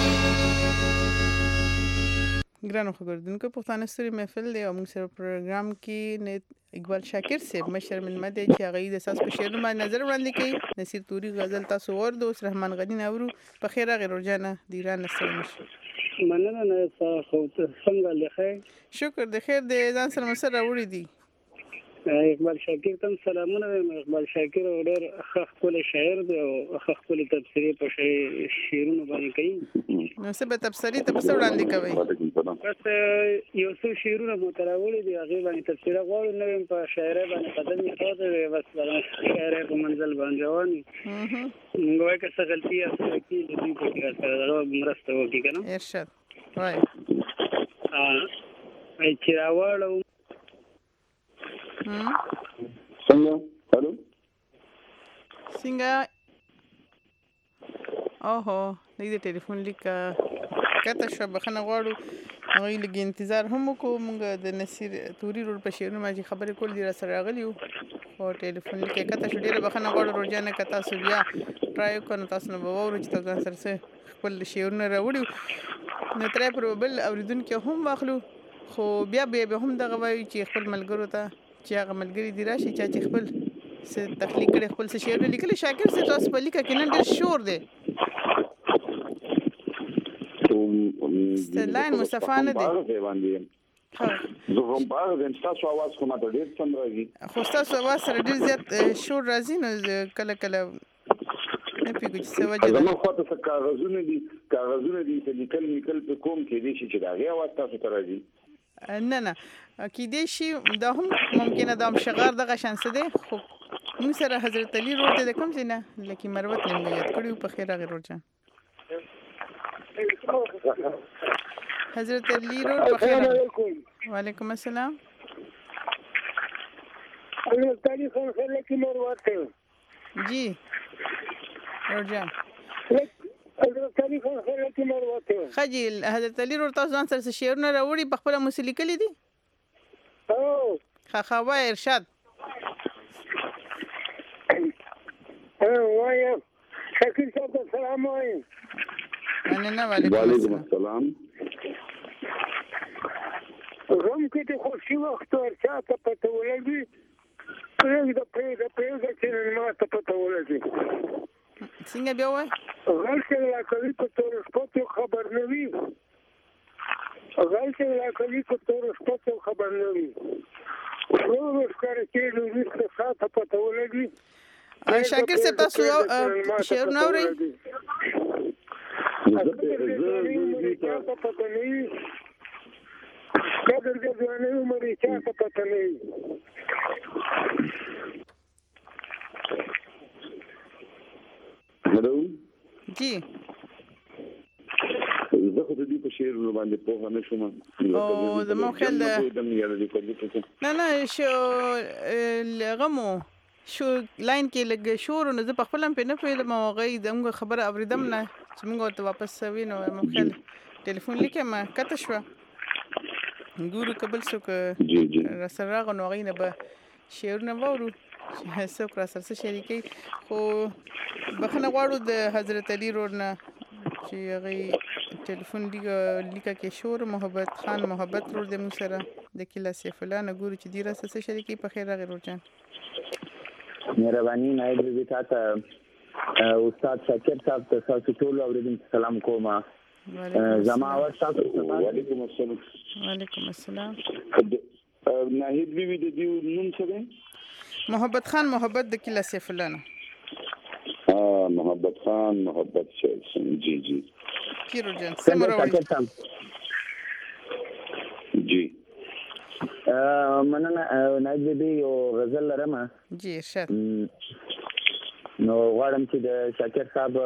ګرانو خبردونکو پښتانه ستوري محفل دی او موږ سره پروګرام کې اقبال شاکر صاحب مشر ملمه دی چې هغه د اساس په شعرونو باندې نظر وړاندې کوي نصیر توري غزل تاسو ورده اوس رحمان غنی نورو په خیر غیر ورجانه د ایران نسل مننه نه خو څنګه لخه شکر د خیر د ځان سره مسر راوړي دي اقبال شاکر تم سلامونه اقبال شاکر ډېر خپل شاعر دی او خپل تفسیری په شعرونو باندې کوي نو څه به تفسیری ته څه وړاندې کوي بس یو څو شعرونه متراولي دي هغه باندې تفسیر غواړم نو په شاعر باندې قدم یې خاطر بس شاعر په منزل باندې رواني موږ وایو چې غلطي اصلي کې دې په کې سره مرسته وکړي کنه ارشاد وای ا چې راوړم څنګه هلو څنګه اوهو دې ټلیفون لیک کته شو بخنه غواړو هغه لګي انتظار هم کو مونږ د نصیر توري رول په شعرونو باندې خبرې کول دي سره راغلی او ټلیفون لیک کته شو ډیره بخنه غواړو روزانه کته سو بیا ټرای کوو تاسو نو وورو چې تاسو سره خپل شعرونه راوړو نو ترې پر بل اوریدونکو هم واخلو خو بیا به هم دغه وایي چې خپل ملګرو ته چې هغه ملګری دی راشي چې خپل څه تخلیق کړي خپل څه شعر لیکل شاکر څه تاسو په لیکه کې نن ډېر شور دی ستلاین مصطفی نه دی زه هم باغ د تاسو आवाज کومه ډېر څنګه راځي خو تاسو आवाज سره ډېر زیات شور راځي نو کله کله نه پیګو چې څه وجه زما خو ته کاغذونه دي کاغذونه دي چې لیکل لیکل په کوم کې دي چې دا غي आवाज تاسو ته راځي نه نه کې دې شي دا هم ممکنه دا هم شغار دغه شانس دی خو موږ سره حضرت علي روته د کوم ځای نه لکه مروت نه یاد کړیو په خیر غیر ورجان حضرت علي روت په خیر وعلیکم السلام حضرت علي خان خیر کې مروت جی ورجان حضرت علي خان خیر کې مروت خجی حضرت علي روت تاسو ځان سره شعرونه راوړي په خپل موسیقي لیکلي دي او خخوا ارشاد اه وایا شکر صاحب السلام علیکم انا نه وعلیکم السلام غم کې د خوشي وخت ورچا ته پته ولګي پرې د پرې د پرې د چې ما ته پته ولګي څنګه بیا وای غل چې لا کوي په تور سپوت خبر نه وي غل چې لا کوي په تور سپوت خبر نه وي نو ورکړ چې نو دې څه پته ولګي شاکر صاحب تاسو شعر نه اورئ قدر دې ځواني عمر یې چا ته پته نه وي هلو جی زه خو د دې په شعر باندې په نه شوم او زمو خل نه نه شو لغمو شو لاین کې لګ شور نو زه په خپل په نه پیل ما غي دغه خبره اوریدم نه چې موږ ته واپس وینو مو خل ټلیفون لیکه ما کته شو ګورو قبل سو ک جی جی را سره غو غینه به شعر نه وورو چې څوک را سره شریکي خو بخنه غواړو د حضرت علي رورنه چې هغه ټلیفون لیکه لیکه کې شور محبت خان محبت رور د مو سره د کله سیف الله نه ګورو چې ډیره سره شریکي په خیر راغی رورجان مهرباني نایب دې تاسو استاد شاکر صاحب ته تاسو ټول اوریدونکو سلام کوم زما اواز تاسو وعلیکم السلام وعلیکم السلام ناهید بي د دې نوم څه دی محبت خان محبت د کله سیف الله نه اه محبت خان محبت شیخ جی جی کیرو جان سمروي جی مننه نایب دې یو غزل لرم جی ارشاد نو غواړم چې د شاکر صاحب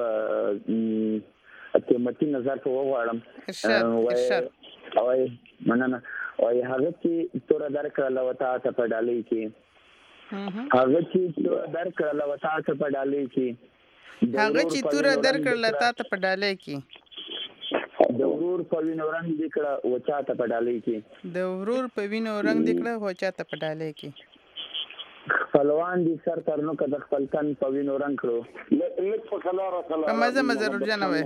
قیمتي نظر په وغواړم ارشاد ارشاد او مننه او هغه چې تور درکړه لوتا ته په ډالۍ کې هغه چې تور درکړه لوتا ته په ډالۍ کې هغه چې تور درکړه لتا ته په ډالۍ کې د ورور په وینو رنگ دکړه وچا ته په ډالۍ کې د ورور په وینو رنگ دکړه وچا ته په ډالۍ کې خپلوان دي سر ترنو که د خپل تن په وینو رنگ کړو لک په خلاره خلاره په مزه مزه رجانه وای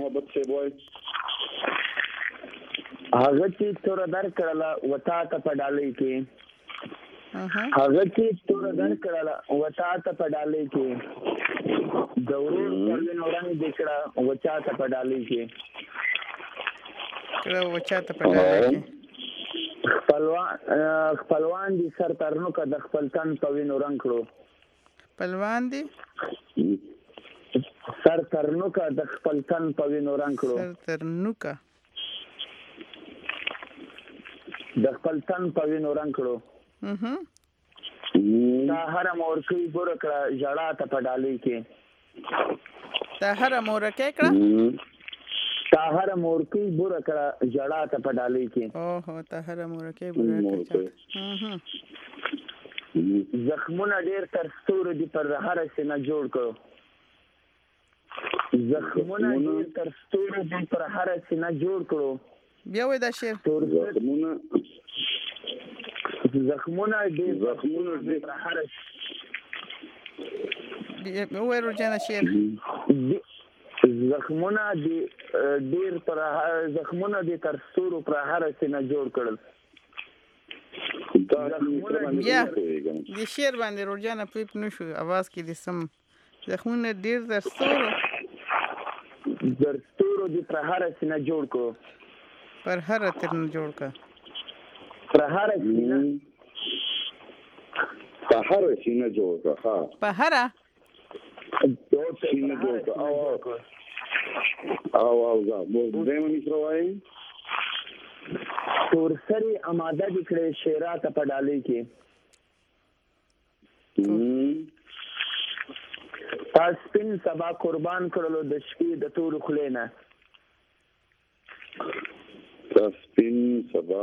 هغه چې تور درکړه وتا ته په ډالۍ کې هغه چې تور درکړه وتا ته په ډالۍ کې د ورور په وینو رنگ دکړه وچا ته په ډالۍ کې کړه وچا ته په ډالۍ کې خپلوان خپلوان دي سر ترنو که د خپل تن په وینو رنگ کړو خپلوان دي سر ترنو که د خپل تن په وینو رنگ کړو سر ترنو که د خپل تن په وینو رنگ کړو دا هر مورکی ګور کړه جړه ته په ډالۍ کې دا هر مورکی کړه دا هر مورکی ګور کړه جړه ته په ډالۍ کې او هو دا هر مورکی ګور کړه زخمونه ډیر تر ستورو دي پر هر سینه جوړ کړو زخمونه ډیر تر ستورو دي پر هر سینه جوړ کړو بیا وای دا شعر زخمونه زخمونه دې زخمونه دې پر هر بیا وای رجانه شعر زخمونه دې ډیر پر زخمونه دې تر ستورو پر هر سینه جوړ کړل بیا د شعر باندې رجانه په نشو आवाज کې د سم زخمونه ډیر تر ستورو تر ستورو دې پر هر سینه جوړ کړو پر هر ترن جوړ کا پر هر سینه په هر سینه جوړ کا ها په هر سینه جوړ کا او او او دا مو دیم نشروای تور سری آماده دکړې شیرات په ډالۍ کې تاس پن سبا قربان کړلو د شپې د تور خلینا سپین سبا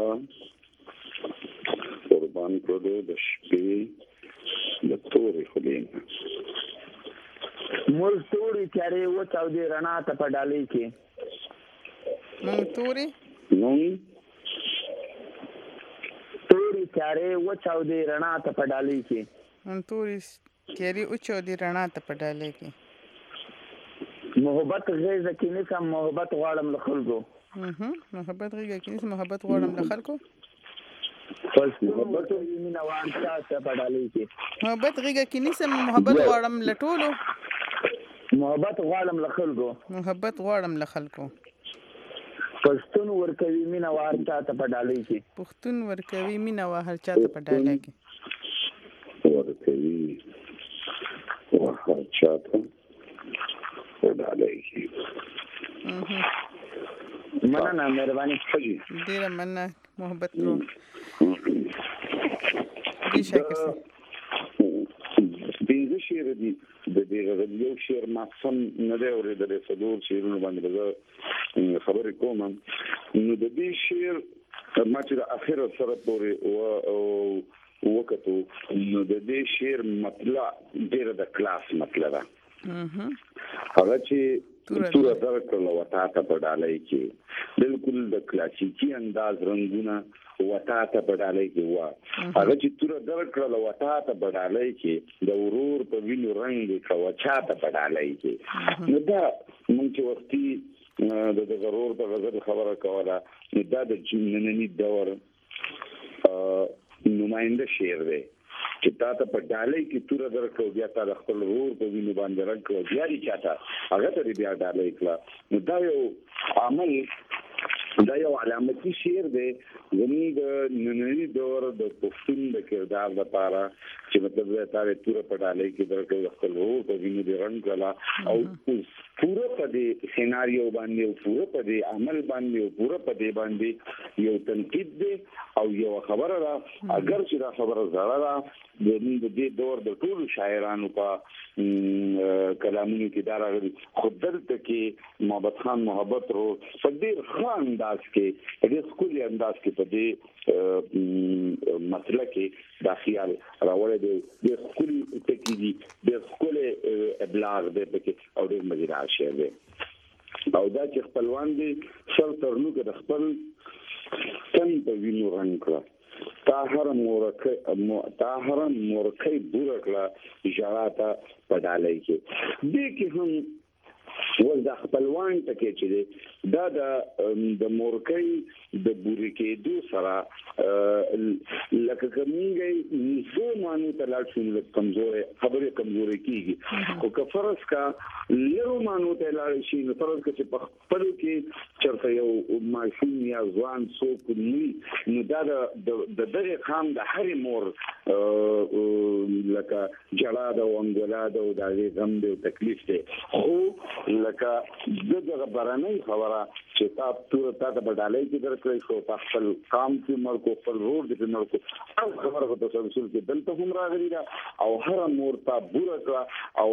قربان کړو د شپې د تورې خلینا مول تورې چارې و چاو دې رڼا ته په ډالۍ کې مون تورې نو تورې چارې و چاو دې رڼا ته په ډالۍ کې مون تورې چارې و چاو دې رڼا ته په ډالۍ کې محبت غیظ کې نه سم محبت غواړم له خلکو محبت غیږه کې نس محبت غواړم له خلکو پس محبت مینا وانتا ته په ډالۍ کې محبت غیږه کې نس محبت غواړم له ټولو محبت غواړم له خلکو محبت غواړم له خلکو پښتون ورکوي مینا وانتا ته په ډالۍ کې پښتون ورکوي مینا وهر چا ته په ډالۍ کې ورکوي وهر چا ته په ډالۍ کې مننه مهرباني حجي ډیره مننه محبت رو دې شکر پنځه شعر دي د دې یو شعر مفصل نه دی اورېدلی څلور شعرونه باندې زه خبرې کوم نو د دې شعر ما چې د اخره سره پورې وکتو نو د دې شعر مطلب ډېره د کلاس مطلب ده هغه چې تور درکړه وتا ته په ډالۍ کې بالکل د کلاسیکي انداز رنگونه وتا ته په ډالۍ کې و هغه چې تور درکړه وتا ته په ډالۍ کې د ورور په وینو رنگ کې وچا ته په ډالۍ کې نو دا مونږ چې وختي د ضرور په غزل خبره کوله نو دا د جننني دور نماینده شعر دی چې تا ته په ډالۍ کې تور درکو بیا تا د خپل ورور په وینو باندې رنگ کو بیا لري چاته هغه ته بیا ډالۍ کړه نو دا یو عمل دا یو علامتي شعر دی زموږ ننني دور د پښتون د کردار لپاره چې مطلب دا تاره تور په ډالۍ کې درکو خپل ورور په وینو دی رنگ کړه او پورا په دې سيناريو باندې او پورا په دې عمل باندې او پورا په دې باندې یو تنقید دی او یو خبره ده اگر چې دا خبره زړه ده د دې دور د ټولو شاعرانو په کلامونو کې دا راغلي خود دلته کې محمد خان محبت رو په ډېر ښه انداز کې په ډېر ښکلي انداز کې په دې مسله کې دا خیال راوړی دی ډېر ښکلي ټکي دي ډېر ښکلی ابلاغ دی پکې او ډېر مزیدار شعر دی او دا چې خپلوان دي سر تر نوکه د خپل تن په وینو رنګ کړه طاهر مورکه طاهر مورکه بورکړه ژړاته په ډالۍ کې دې کې هم ول د خپلوان ټکی چې دا د مورکې د بوري کې دو سره لکه کومګي نسو مانو ته لاړ شو د کمزوري خبره کمزوري کیږي خو که فرض کا لرو مانو ته لاړ شي نو فرض کا چې په خپل کې چرته یو ماشوم یا ځوان څوک ني نو دا د دغه خام د هر مور لکه جلا د وانګلا د دغه غم د تکلیف دی خو لکه دغه برانه خبره چې تاسو ټول تاسو په ډالۍ کې درکړی شو په خپل کام کې مرکو خپل روډ دې مرکو او خبره په تاسو رسول کې دلته هم راغلی دا او هر مور ته بورکړه او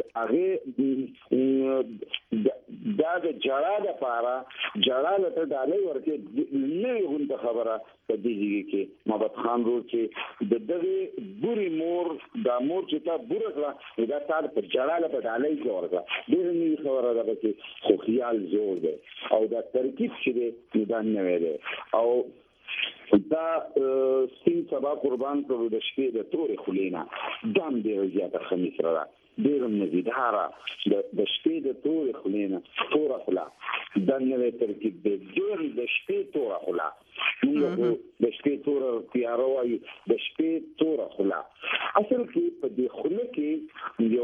هغه دا د جړا د پاره جړا له ډالۍ ورکه نه غونډه خبره په دې کې محمد خان رو چې د دغه بوري مور دا مور چې تا بورکړه دا تار په جړا له ډالۍ کې ورکړه دې نه خبره ده چې خو خیال زور ده او دا ترکیب چې دی دا نه ویل او دا سین سبا قربان کړو د شپې د تورې خلینا دام دی زیاته خمیس را ډېر مزیداره د شپې د تورې خلینا تور خلا دا نه ترکیب دی ډېر د شپې تور خلا موږ د شپې تور تیارو وایو د شپې تور خلا اصل کې په دې خله کې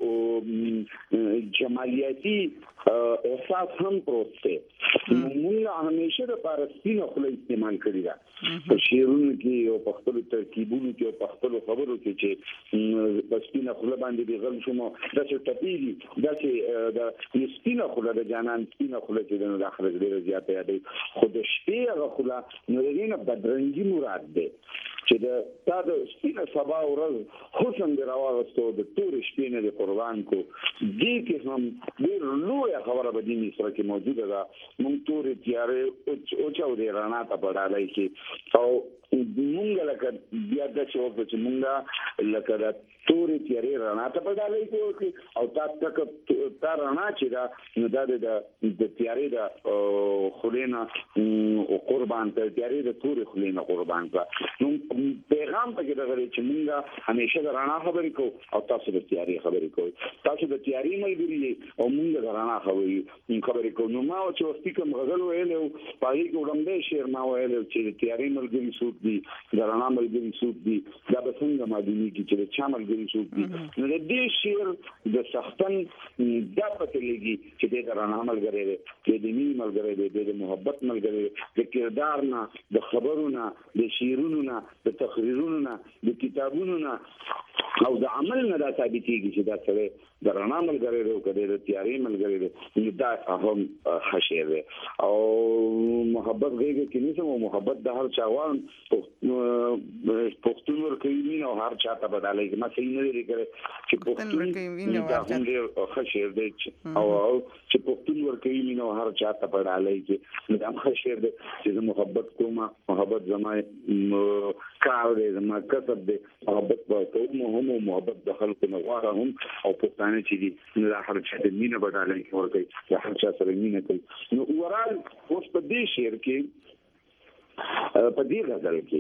یو جمالیاتي احساس هم پروت دی موږ همیشه د پارستینو خله استعمال کړی دا په شعرونو کې او په خپل ترکیبونو کې او په خپل خبرو کې چې پښتنه خله باندې دی غل شوم دا چې ټپیږي دا چې د سپینه خله د جانان سپینه خله چې د داخله ډیره زیاته یادي خو د شپې هغه خله نو دغه بدرنګي مراد ده چې د تا د سپینه سبا ورځ حسن دی راوغستو د تور شپې نه د قربان کو دې کې هم ډېر لوی خبره به دې سره کې موجوده ده مونږ تور تیارې او چاو دې رانا ته پړالای کې او مونږ لکه بیا د څه وخت چې مونږه لکه د تور تیارې رانا ته پړالای کې او تا تک تا رانا چې دا نو دا د د تیارې د خلینا او قربان ته تیارې د تور خلینا قربان کا نو پیغام پکې راغلی چې مونږه همیشه د رانا خبرې کو او تاسو د تیاری خبرې کو تاسو د تیاری ملګری او مونږ د رانا خبرې خبرې کو نو ما چې وستي کوم غزل ویل او پای کې وړاندې شعر ما ویل چې د تیاری ملګری سود دي د رانا ملګری سود دي دا به څنګه معلومي کې چې د چا ملګری سود دي نو د دې شعر د سختن د پته لګي چې د رانا ملګری دی د دې ملګری دی د محبت ملګری د کردار نه د خبرونو د شعرونو نه د تقریرونو نه د کتابونو نه او د عمل نه دا ثابتېږي چې دا سره د رڼا ملګری دی او کله د تیارې ملګری دی نو دا هم خشیر دی او محبت غېږه کې نشم او محبت د هر چا وان پښتون ورکوي مين او هر چا ته بدلای ما صحیح نه لري چې پښتون دا هم ډېر خشیر دی او چې پښتون ورکوي مين او هر چا ته بدلای کې دا خشیر دی چې محبت کومه محبت زمای کار دی زما کسب دی محبت کوم هم محبت د خلکو نه غواړم هم او پښتانه چې دي نه هر چا د مینه بدلای کې ورته هر چا سره مینه کوي نو ورال اوس په دې شعر کې په دې غزل کې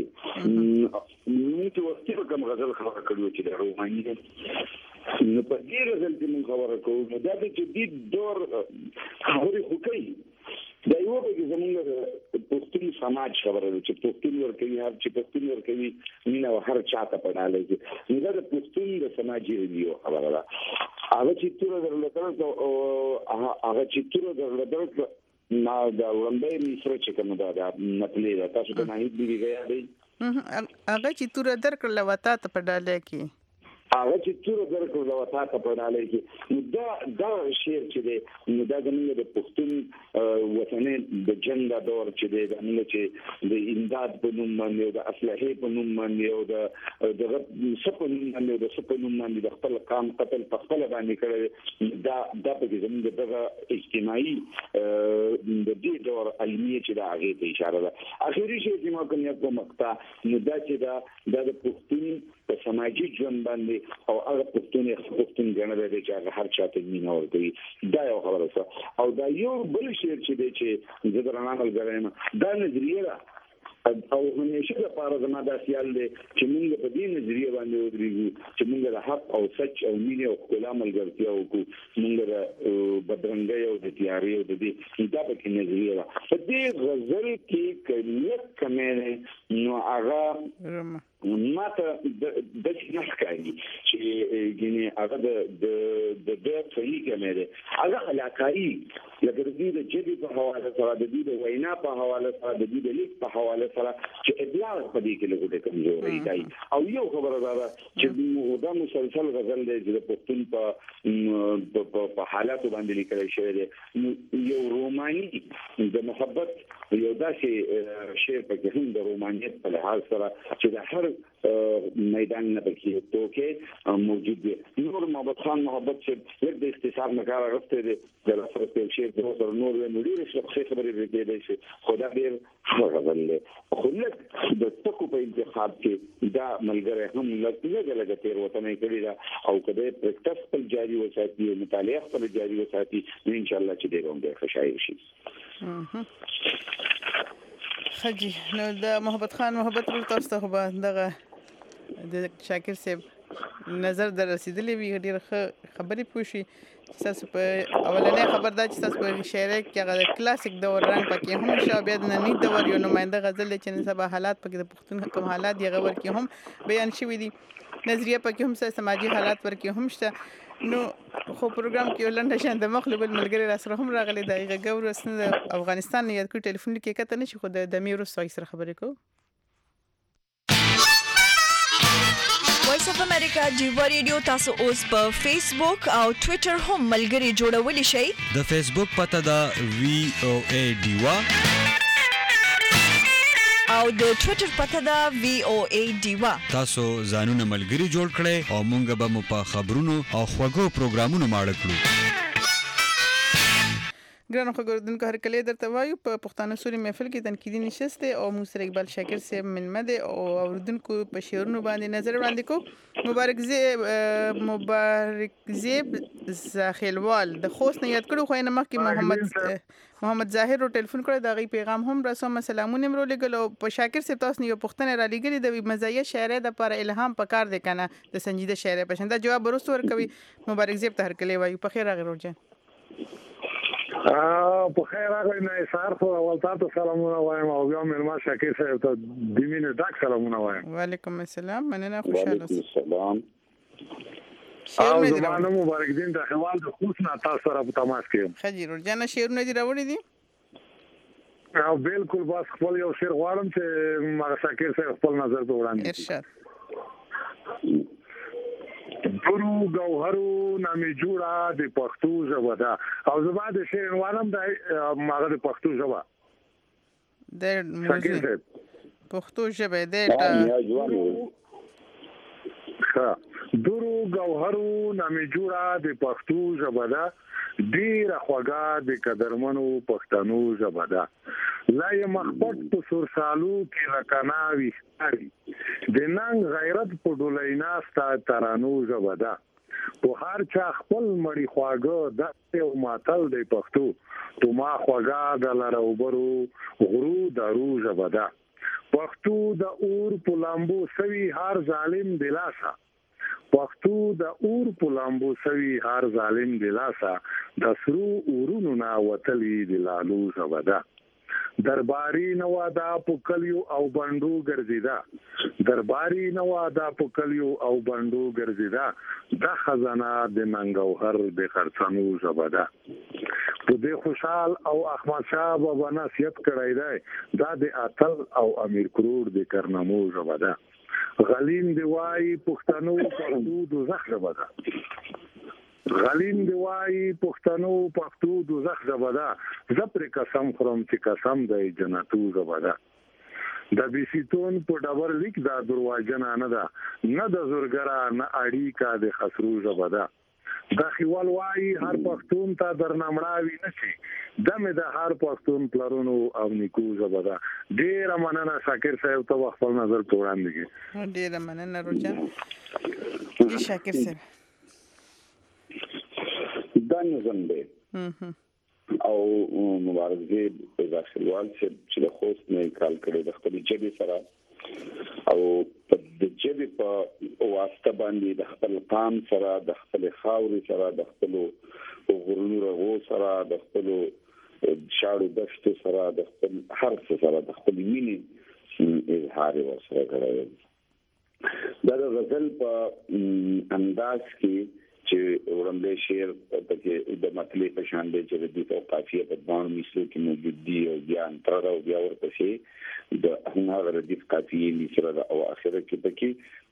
نو چې وختي کوم غزل خبره کړو چې د روماني نو په دې غزل کې موږ خبره کوو دا د جدید دور خبرې خو کوي دا یو به زمونږ پښتون سماج خبره ده چې پښتون ورکوي هر چې پښتون ورکوي مینه هر چاته پډاله کې دا د پښتون د سماجي ریو خبره ده هغه چې تور درلته او هغه چې تور درلته ما دا وړاندې مصر چې کوم دا نپلې دا تاسو ته نه هیڅ دی دی هغه چې تور درکړل وتا ته پډاله کې هغه چې تور درکړل وتا ته پډاله کې نو دا دا شعر چې دی نو دا زموږ د پښتون وطني د جنگ دور چې دی زموږ چې د امداد په نوم باندې د اصلاحي په نوم باندې او د د سپن باندې د سپن باندې د خپل قام قتل په خپل باندې کړی دا د په زموږ د اجتماعي د دې دور علمي چې دا هغه ته اشاره ده اخیری شی چې ما کوم یو مقطع نو دا چې دا د پښتون په سماجي ژوند باندې او هغه پښتون پښتون ګڼل دي چې هغه هر چاته مینه ورکوي دا یو خبره ده او دا یو بل شی چې دی چې زه درنه عمل کوم دا نظریه ده او همیشه د پاره زما د خیال دی چې موږ په دې نظریه باندې ودرېږو چې موږ د حق او سچ او مینه او خپل عمل ګرځي او موږ د بدرنګي او د تیاري او د دې دا په کې نظریه ده په دې غزل کې کله کمه نو هغه ماته د څه ښکاري چې ګینه هغه د د د صحیح کمه ده هغه علاقائی لکه د دې د جدي په حواله سره د دې د وینا په حواله سره د دې د لیک په حواله سره چې ابلاغ په دې کې لګوي کمزوري دی او یو خبره ده چې دا مسلسل غزل دی چې د پښتون په په حالات باندې لیکل شوی دی یو روماني د محبت یو داسې شعر په کې هم د رومانیت په لحاظ سره چې د هر میدان نه پکې توکي موجود دي نور محمد خان محبت چې د اختصار نه کار غوښته دي د لاسره په شعر د نور نور نور څه خبرې وکړي شي خدا دې غزل له خو له د تکو په انتخاب کې دا ملګری هم لږه لږه تیر وطن کړی دا او کله پریکټس پر جاری وساتي مطالعه پر جاری وساتي ان شاء الله چې دې روندې خوشاله شي خجی نو د محمد خان محبت ورته تاسو ته به دغه د شاکر صاحب نظر در رسیدلې وی ډیر خبرې پوښي تاسو په اولنې خبر دا چې تاسو په شعر کې هغه کلاسیک دور رنګ پکې هم شو بیا د نننی دور یو نماینده غزل چې نن سبا حالات پکې د پښتون کوم حالات یې غور کې هم بیان شوی دي نظریه پکې هم سماجی حالات ورکې هم شته نو خو پروګرام کې ولنډه شان د مخلوب ملګری را سره هم راغلي دغه ګور وسنه د افغانستان نه یاد کو ټلیفون کې کته نشي خو د دمیر سوي سره خبرې کو وایس اف امریکا ډیو ریډیو تاسو اوس په فیسبوک او ټوئیټر هم ملګری جوړولی شئ د فیسبوک پته دا وی او ای ډیوا او د ټوئیټر پته دا وی او ای ډیوا تاسو ځانونه ملګری جوړ کړئ او مونږ به مو په خبرونو او خوږو پروګرامونو ماړه کړو ګرانو خبردونکو هر کله درته وایو په پښتانه سوري محفل کې تنقیدي نشسته او موږ سره اقبال شاکر صاحب ملمده او اوردونکو په شعرونو باندې نظر وړاندې کو مبارک زیب مبارک زیب زاخیلوال د خوست نه یاد کړو خو نه مخکې محمد محمد ظاهر رو ټلیفون کړی دا غي پیغام هم رسوم سلامونه مرو لګل او په شاکر صاحب تاسو نه یو پښتنه را لګلی د مزایه شاعر د پر الهام پکار دی کنه د سنجیده شاعر پښنده جواب ورسته ورکوي مبارک زیب ته هر کله وایو په خیر راغلی ورجه په خیر راغلی نه سار خو اول تاسو سلامونه وایم او بیا مېرما شاکر صاحب ته د مینه ډاک سلامونه وایم وعلیکم السلام مننه خوشاله سلام او زمانه مبارک دین د خوال د خوښ نه تاسو سره په تماس کې خجیر ورجانه شعرونه دی راوړي دي او بالکل بس خپل یو شعر غواړم چې ما شاکر صاحب خپل نظر ته وړاندې ارشاد ګورو ګوهرو نامې جوړه د پښتو ژبه ده او زما د شعر عنوانم د ماغه د پښتو ژبه د موزي پښتو ژبه د ښه ګورو ګوهرو نامې جوړه د پښتو ژبه ده ډیره خوږه د قدرمنو پښتنو ژبه ده لا یې مخبط په سور سالو کې لکناوي ښکاري د ننګ غیرت په ډولۍ ناسته ترانو ژبه ده په هر چا خپل مړی خواږه د یو ماتل دی پښتو تو ما خوږه د لروبرو غرو درو ژبه ده پښتو د اور په لامبو سوي هر ظالم دلاسا پښتو د اور په لامبو سوي هر ظالم دلاسا د سرو اورونو نا وتلی د لالو ژبه ده درباري نوادا په کلیو او بندو ګرځیدا درباري نوادا په کلیو او بندو ګرځیدا د خزانه د منګوهر د خرڅانو ژبه ده په دې خوشحال او احمد شاه بابا نصیحت کړی دی دا د اتل او امیر کرور د کارنامو ژبه ده غلیم دی وای پښتنو پښتو دوزخ ژبه ده غلیم دی وای پښتنو پښتو دوزخ ژبه ده زپر قسم خورم چې قسم دی جنتو ژبه ده د بیسیتون په ډبر لیک دا درواجنه نه ده نه د زورګرا نه اړیکا د خسرو ژبه ده د خیوال وای هر پښتون ته درنمړاوي نشي دمه د هر پښتون پلرونو او نیکو ژبه ده ډیر مننه شاکر صاحب ته خپل نظر وړاندې کړي ډیر مننه روجان دي شاکر صاحب دا نظم دی او مبارک دې داخلوال چې د خوست نه کال کړي د خپل جبي سره او د جبي په واسطه باندې د خپل قام سره د خپل خاوري سره د خپل غرونو رغو سره د خپل شاړو دشت سره د خپل هر څه سره د خپل مینې اظهار ورسره کړی دا د غزل په انداز کې چې ورنده شعر پکې د مطلب په شان دی چې د دې په قافیه په باندې مثلو کې موجود دی او بیا انتر او بیا ورپسې د هغه د دې قافیه مثره او اخره کې پکې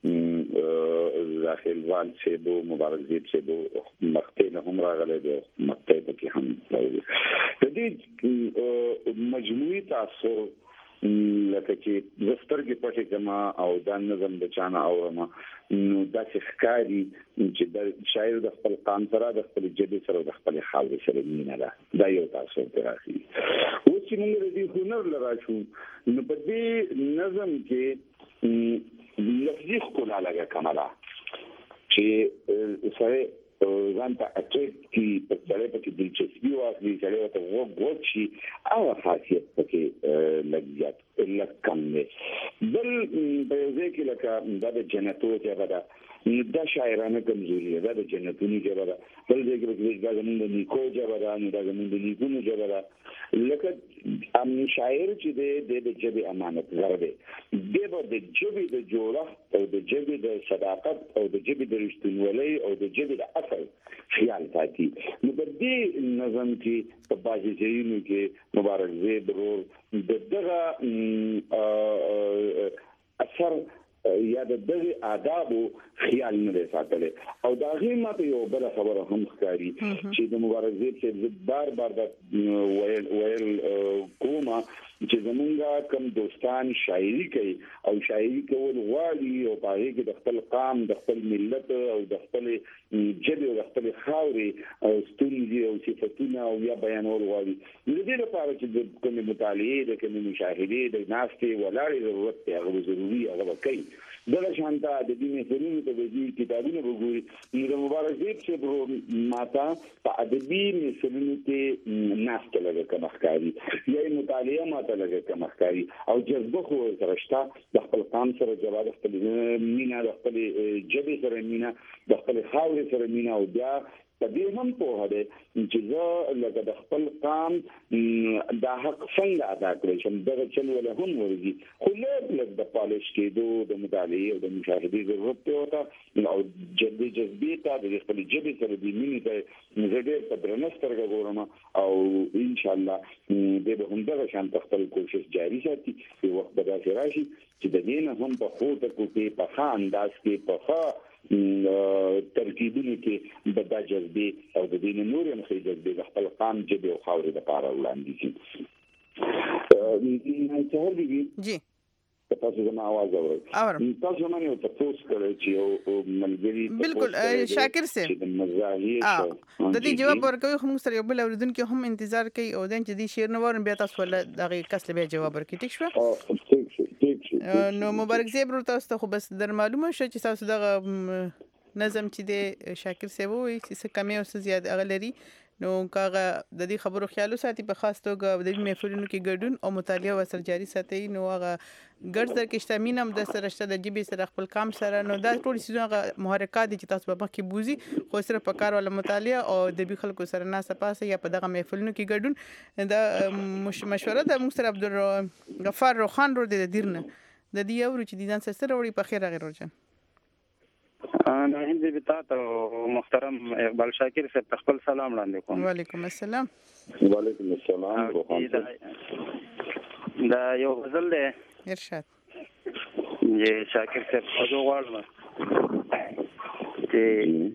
داخل وال چې بو مبارک دې چې بو مختنه هم راغله د مکتب کې هم د دې مجموعي تاثیر لکه چې زفترګې پټې کما او د نظم د چانه اورما نو د ښکاری چې د شاعر د خپل قام سره د خپل جدي سره د خپل خاور سره مینه ده دا یو تاسو ته راځي او چې موږ دې هنر لراشو نو په دې نظم کې لفظي ښکلا لګه کماله چې سره ځان ته اټیک کی په ځای په کې دلچسپي واخلي چې له ته وګورئ چې او خاصیت پکې لګیات لکم نه بل په ځای کې لکه د جنتو ته ودا دا شاعرانه کمزوري ده د جنتونی جبر بل ځای کې د زمونږ د نیکو جبر نه د زمونږ د نیکونو جبر لکه ام شاعر چې د جبه امانت غره دی د جبه د جوړه او د جبه د صداقت او د جبه د رښتینولۍ او د جبه د اصل خیال ساتي نو د دې نظم کې په بازي ځایونو کې مبارک زید ورور دغه اثر یا د دغه آداب خیال نه ساتل او دا غي ماته یو بل خبره هم ښکاری چې د مبارک زید چې بار بار د ویل ویل کومه چې زمونږه کم دوستان شاعري کوي او شاعري کول غواړي او په هغه کې د خپل قام د خپل ملت او د خپل جبه او د خپل خاوري او ستونزې او صفاتونه او یا بیانول غواړي د دې لپاره چې د کوم مطالعه د کوم مشاهده د ناستې ولاړې ضرورت دی هغه ضروري هغه کوي دغه شانته د دې مثالونو ته د دې کتابونو وګوري نو د مبارک زید چې ماته په ادبي مثالونو کې ناست لګه کمخکاری یا مطالعه ماته لګه کمخکاری او جذبه خو سرهشته د خپل قام سره جواب خپل مینا د خپل جبه سره مینا د خپل خاور سره مینا او بیا په دې هم په هده چې زه لکه د خپل قام د حق څنګه ادا کړی شم دغه چل ولا هم ورږي خو له د پالیش کېدو د مطالعه او د مشاهدې ضرورت وته او جدي جذبې ته د خپل جبه سره د مینې ته زړه په درنسترګه ګورم او ان شاء الله د به هم دغه شان خپل کوشش جاری ساتي په وخت به راشي چې د دې نه هم په خوته کې په خان انداز کې په ترکیبونو کې د د جذبې او د دین نور هم خې جذبې خپل قام جبه او خاورې د پاره وړاندې شي. څه دی جی تاسو زما आवाज اورئ تاسو باندې یو تاسو کړی چې یو ملګری بالکل شاکر صاحب د مزاحیه د دې جواب ورکوي خو موږ سره یو بل اوریدونکو هم انتظار کوي او د دې شعر نو ورن بیا تاسو ول دغه کس له جواب ورکړي ټیک شو ټیک شو ټیک شو نو مبارک زیب تاسو ته خو بس در معلومه شو چې تاسو دغه نظم چې د شاکر صاحب وي چې څه کمی او څه زیات اغلري نو کاغه د دې خبرو خیالو ساتي په خاص توګه د محفلونو کې ګډون او مطالعه وسر جاري ساتي نو هغه ګرځ در کې شتامین هم د سره شته د جيبي سره خپل کام سره نو دا ټول سيزونه محرکات دي چې تاسو په مخ کې بوزي خو سره په کار ولا مطالعه او د بي خلکو سره ناسه پاسه یا په دغه محفلونو کې ګډون دا مشوره د موږ سره عبدالغفار روخان ور د دیرنه د دې اورو چې د ځان سره وړي په خیر غیر ورجن انا هند بتاعت محترم اقبال شاکر سے خپل سلام وړاندې کوم. وعلیکم السلام. وعلیکم السلام روخان دا یو غزل دی ارشاد یہ شاکر سے خو غواړم چې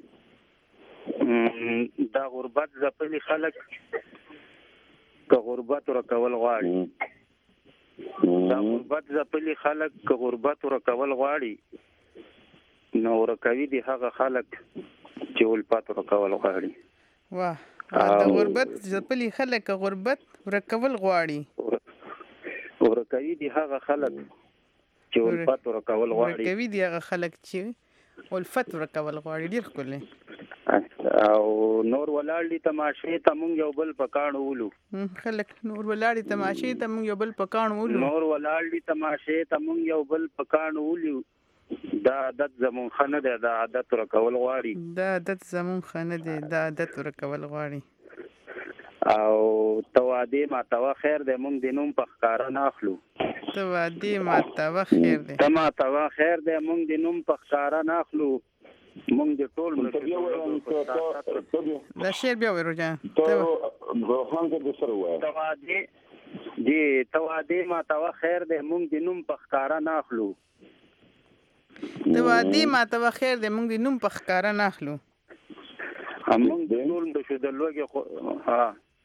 دا غربت زپلی خلک که غربت ورکول غواړي دا غربت زپلی خلک که غربت ورکول غواړي نو ورکوي دي هغه خلک چې ولپات ورکول غواړي. واه د غربت ځپلي خلک غربت ورکول غواړي ورکوي دي هغه خلک چې ولپات ورکول غواړي ورکوي دي هغه خلک چې ولفت ورکول غواړي. ډیر ښکلی او نور ولاړ دي تماشې ته مونږ یو بل په کاڼو ولو خلک نور ولاړ دي تماشې ته مونږ یو بل په کاڼو ولو نور ولاړ دي تماشې ته مونږ یو بل په کاڼو ولو دا عادت زمون خنه ده دا عادت ورکول غواړي دا عادت زمون خنه ده دا عادت ورکول غواړي او توادی ما توا خیر ده مونږ د نوم په ښکارا نه اخلو توادی ما توا خیر ده تما توا خیر ده مونږ د نوم په ښکارا نه اخلو مونږ د ټول دا شعر بیا ورو جان روخان کې د سره وای توادی جی توادی ما توا خیر ده مونږ د نوم په ښکارا نه اخلو د وادي ماته خیر د مونږ د نوم په ښکارا نه اخلو مونږ د ټول د شو د لوګي ها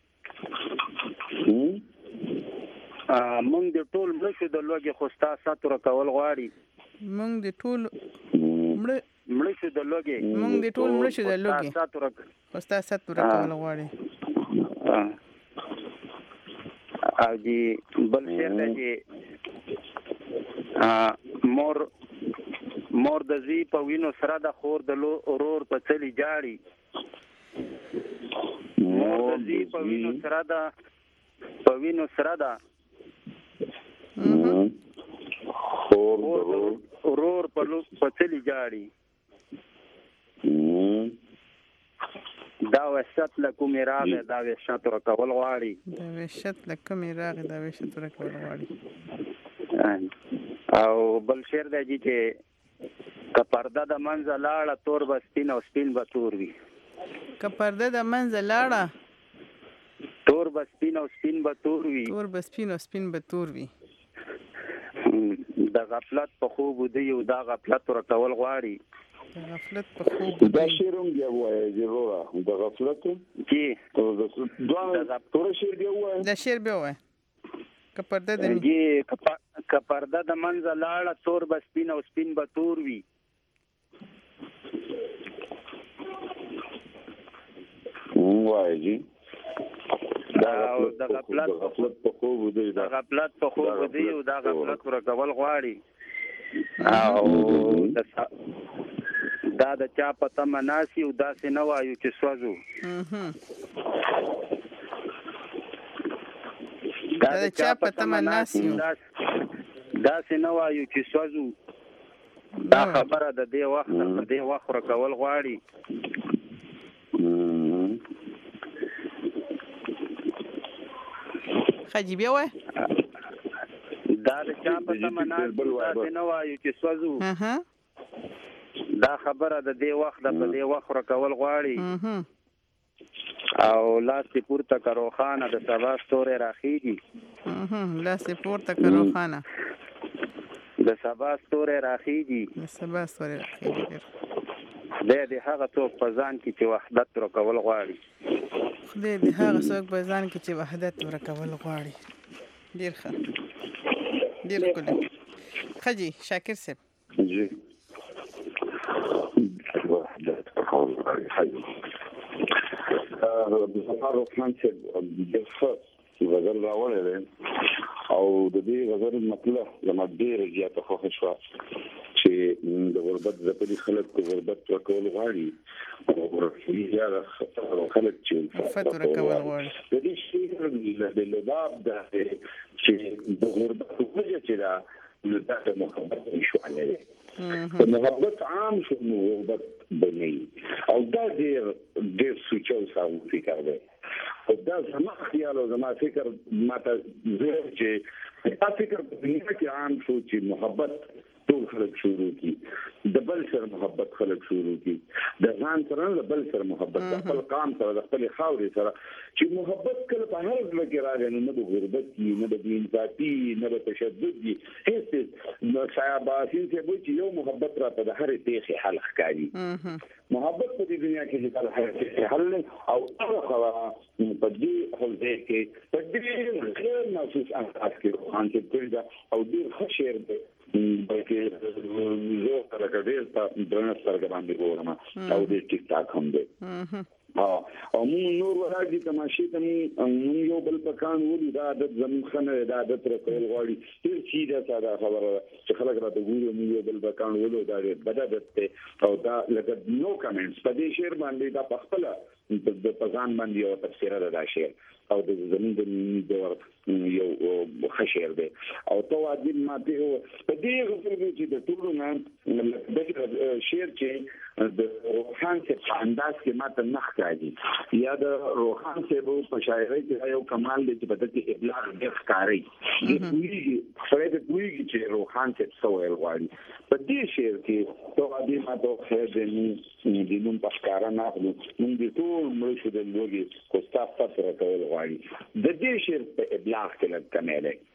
مونږ د ټول مړ شو د لوګي خوستا ساتره کول غواړي مونږ د ټول مړ مړ شو د لوګي مونږ د ټول مړ شو د لوګي ساتره خوستا ساتره کول غواړي او جی بل شعر دی مور مور د زی په وینو سره د خور د لو اورور په چلی جاړي مور د زی په وینو سره د په وینو سره د خور د اورور په لو په چلی جاړي دا وشت لکم راغه دا وشت ورکول غواړي دا وشت لکم راغه دا وشت ورکول غواړي او بل شعر دی چې که پرده د منځ لاړه تور به سپین او سپین به تور وي که پرده د منځ لاړه تور به سپین او سپین به تور وي تور به سپین او سپین به تور وي د غفلت په خوب دی او دا غفلت ورکول غواړي د غفلت په خوب دا شیرم دی وایي ضروره د غفلت کی دا تور شیر دی وایي دا شیر به وایي که پرده د جی که پرده د منځ لاړه تور به سپین او سپین به تور وي وایي جی د غفلت په خوب دی د غفلت په خوب دی او دا غفلت ورکول غواړي او دا د چا په تمه ناسي او داسې نه وایو چې سوځو دا د چا په تمه ناسي داسې نه وایو چې سوځو دا خبره د دې وخت په دې وخت ورکول غواړي خجی بیا وای دا د چا په تمه ناسي داسې نه وایو چې سوځو دا خبره د دې وخت په دې وخت ورکول غواړي او لاس پورته کرو خانه د سبا ستوره راخیږي لاس پورته کرو خانه د سبا ستوره راخیږي د سبا ستوره راخیږي خدای دې هغه څوک په ځان کې چې وحدت ورکول غواړي خدای دې هغه څوک په ځان کې چې وحدت ورکول غواړي. ډیر ښه ډیر ښکلی. خجی شاکر صاحب جی وحدت ورکول غواړي. زما روحان صاحب د فرست غزل راوړی دی او د دې غزل مطلب زما ډېره زیاته خوښه شوه چې د غربت ځپلي خلک په غربت ورکول غواړي او خلک چې وفت ورکول غواړي. د دې شعر د لباب ده چې د غربت وجه چې ده نو دا د محبت نشوالی دی. که محبت عام شو نو غربت به نه وي او دا ډېر ډېر سوچه او ساو فکر دی او دا زما خیال او زما فکر ماته زه چې دا فکر په دنیا کې عام شو چې محبت ټول خلک شروع کی د بل سره محبت خلک شروع کی د ځان سره د بل سره محبت د خپل قام سره د خپل خاورې سره چې محبت کله په هر ځل کې راغی نو نه د غربت کې نه د بېانصافي نه د تشدد دي هیڅ نو صاحب اسین څه وایي چې یو محبت را په هر تیخي حل ښکاري. محبت په دې دنیا کې چې هر تیخي حل او هغه خبره په دې حلزه کې په دې غیر محسوس انداز کې روحان چې کړی او ډېر ښه شعر دی بلکې زه سره ډېر په درنه سترګه باندې ګورم او ډېر ټیک ټاک هم دی. او موږ نور ورځي تماشې ته موږ یو بل پکان ولې دا عادت زموږ ښه نه دی دا عادت راکول غواړي ډېر چې دا ساده خبره چې خلک راته ګوري موږ یو بل پکان ولو دا ډېر بد عادت دی او دا لکه نو کمنټس په دې شعر باندې دا په خپله د پزان باندې یو تفسیر ده دا شعر او د زمین د یو ښه شعر دی او تو واجب ماته په دې غوښتل چې د ټولو نه د شعر چې د روحان څخه انداز کې ماته نه ښکاري یا د روحان څخه په شاعرۍ کې یو کمال دی چې په دې کې ابلاغ ډېر ښکاري د کوي فرید کوي چې روحان څخه سوال غواړي په دې شعر کې تو واجب ماته خیر دې د نوم پښکارا نه نو موږ ټول مړ شو د لوګي کو تاسو سره کول غواړي د دې شعر په ابلاغ کې لږ کمی دی.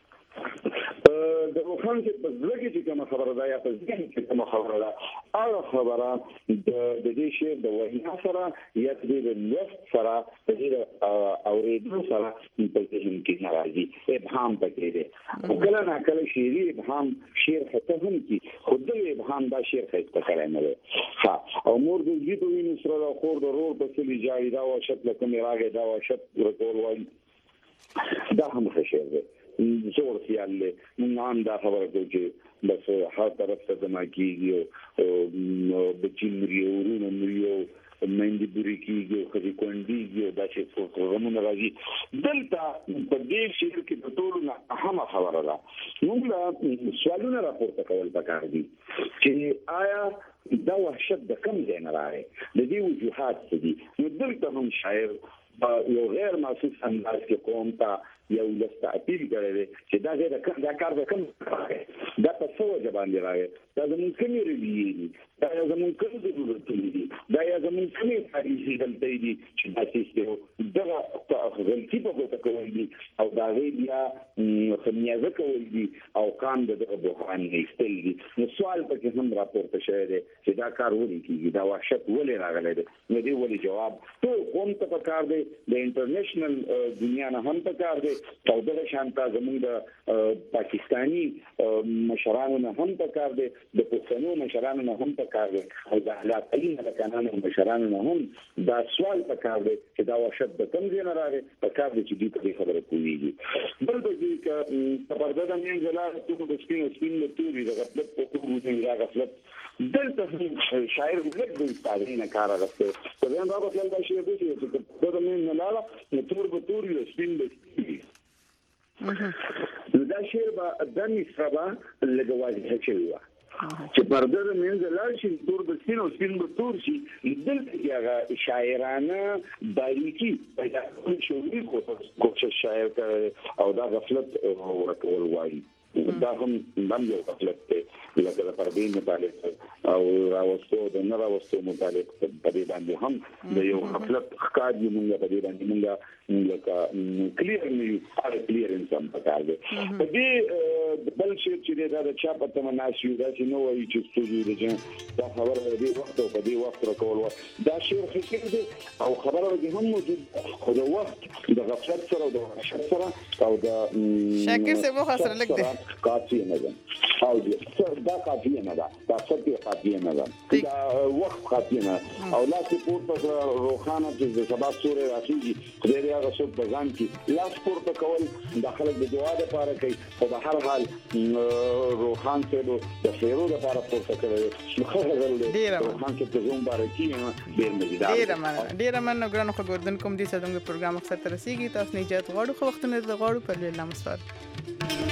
د روحان کې په ځل کې چې کوم خبره ده یا په ذهن کې کوم خبره ده هغه خبره د دې شعر د وینا سره یا د لوست سره د دې اوریدلو سره په ذهن کې ناراضي ابهام پکې دی او کله نه کله شعري ابهام شعر ختم هم کی خود د ابهام دا شعر خسته کړی نه دی. ها او مور د دې په وینې سره د خور د رور په څلي جاري دا او شت لکه میراغه دا او شت ورکول وایي دا هم ښه شعر دی. زور خیال له موږ هم دا خبره کوو چې بس هر طرف ته زما کېږي او بچي مري ورونه مري مېندې بوري کېږي او خدي کونډېږي او دا چې پروګرامونه راځي دلته په دې شعر کې د ټولو نه اهمه خبره ده موږ له سوالونه راپورته کول پکار دي چې آیا دا وحشت د کوم ځای نه راغی د دې وجوهات څه دي نو دلته هم شاعر یو غیر محسوس انداز کې قوم ته یو لسته اپیل کړی چې دا ځای دا کار به کوم راغی دا په څه وجه باندې راغی دا زموږ کومې رویې دي دا زموږ کوم ضرورتونه دي دا زموږ کومې تاریخي غلطۍ دي چې داسې دغه غلطي په ګوته کول دي او د هغې بیا خمیازه کول دي او قام د دغه بحران نه ایستل دي نو سوال پکې هم راپورته شوی دی چې دا کار ولې کېږي دا وحشت ولې راغلی دی نو دې ولې جواب ټول قوم ته پکار دی د انټرنیشنل دنیا نه هم پکار دی او دغه شانته زموږ د پاکستاني مشرانو نه هم پکار دی د پښتنو مشرانو نه هم پکار دی او د اهل تعلیم د کانونو مشرانو نه هم دا سوال پکار دی چې دا وحشت د کوم ځای نه راغی پکار دی چې دې په خبره کوي بل به دې ک په پرده د مين زلال ته د سپین سپین له توري د غفلت په کوم ځای را غفلت دلته شاعر ولګ د تاریخ نه کار راغسته په دې باندې خپل د شی د چې د مين نه لاله تور به توري سپین به دا شعر به د مصربا لګوازي هچوي چې پرده د منځ لار شي تور د سپین او سپین به تور شي دلته هغه شاعرانه باریکی پیدا کوي شعري کوشش شاعر کوي او دا غفلت ورکول وایي دا هم هم یو غفلت دی لکه د پردې متعلق او راوستو د نه راوستو متعلق په دې باندې هم د یو غفلت ښکار دی موږ په دې باندې موږ لکه کلیر نه یو کلیر انسان پکار دی په دې بل شي چې دا د چا په تمناسي دا چې نو وایي چې ستوري دي دا خبره دې وخت په دې وخت راکول دا شی فکر دی او خبره دې هم موجود خو د وخت د غفلت سره او د وحشت سره او د شاکر سے وہ خسر لگ دے کافی نه ده او دې دا کافی نه ده دا څه کافی نه ده دا وخت کافی نه او لا سپورت په روخانه چې سبا سورې راځي خدای دې هغه څه بزان کی لا سپورت کول داخله د دعا لپاره کوي او په هر حال روخان ته د خیرو لپاره پورته کوي خو هغه روخان ته زوم بارکی نه ډیر مزیدار ډیر مننه ډیر مننه ګرانو خبردن کوم دي چې موږ پروګرام اکثر ترسيږي تاسو نه جات غواړو خو وخت نه غواړو په لوي لامسوار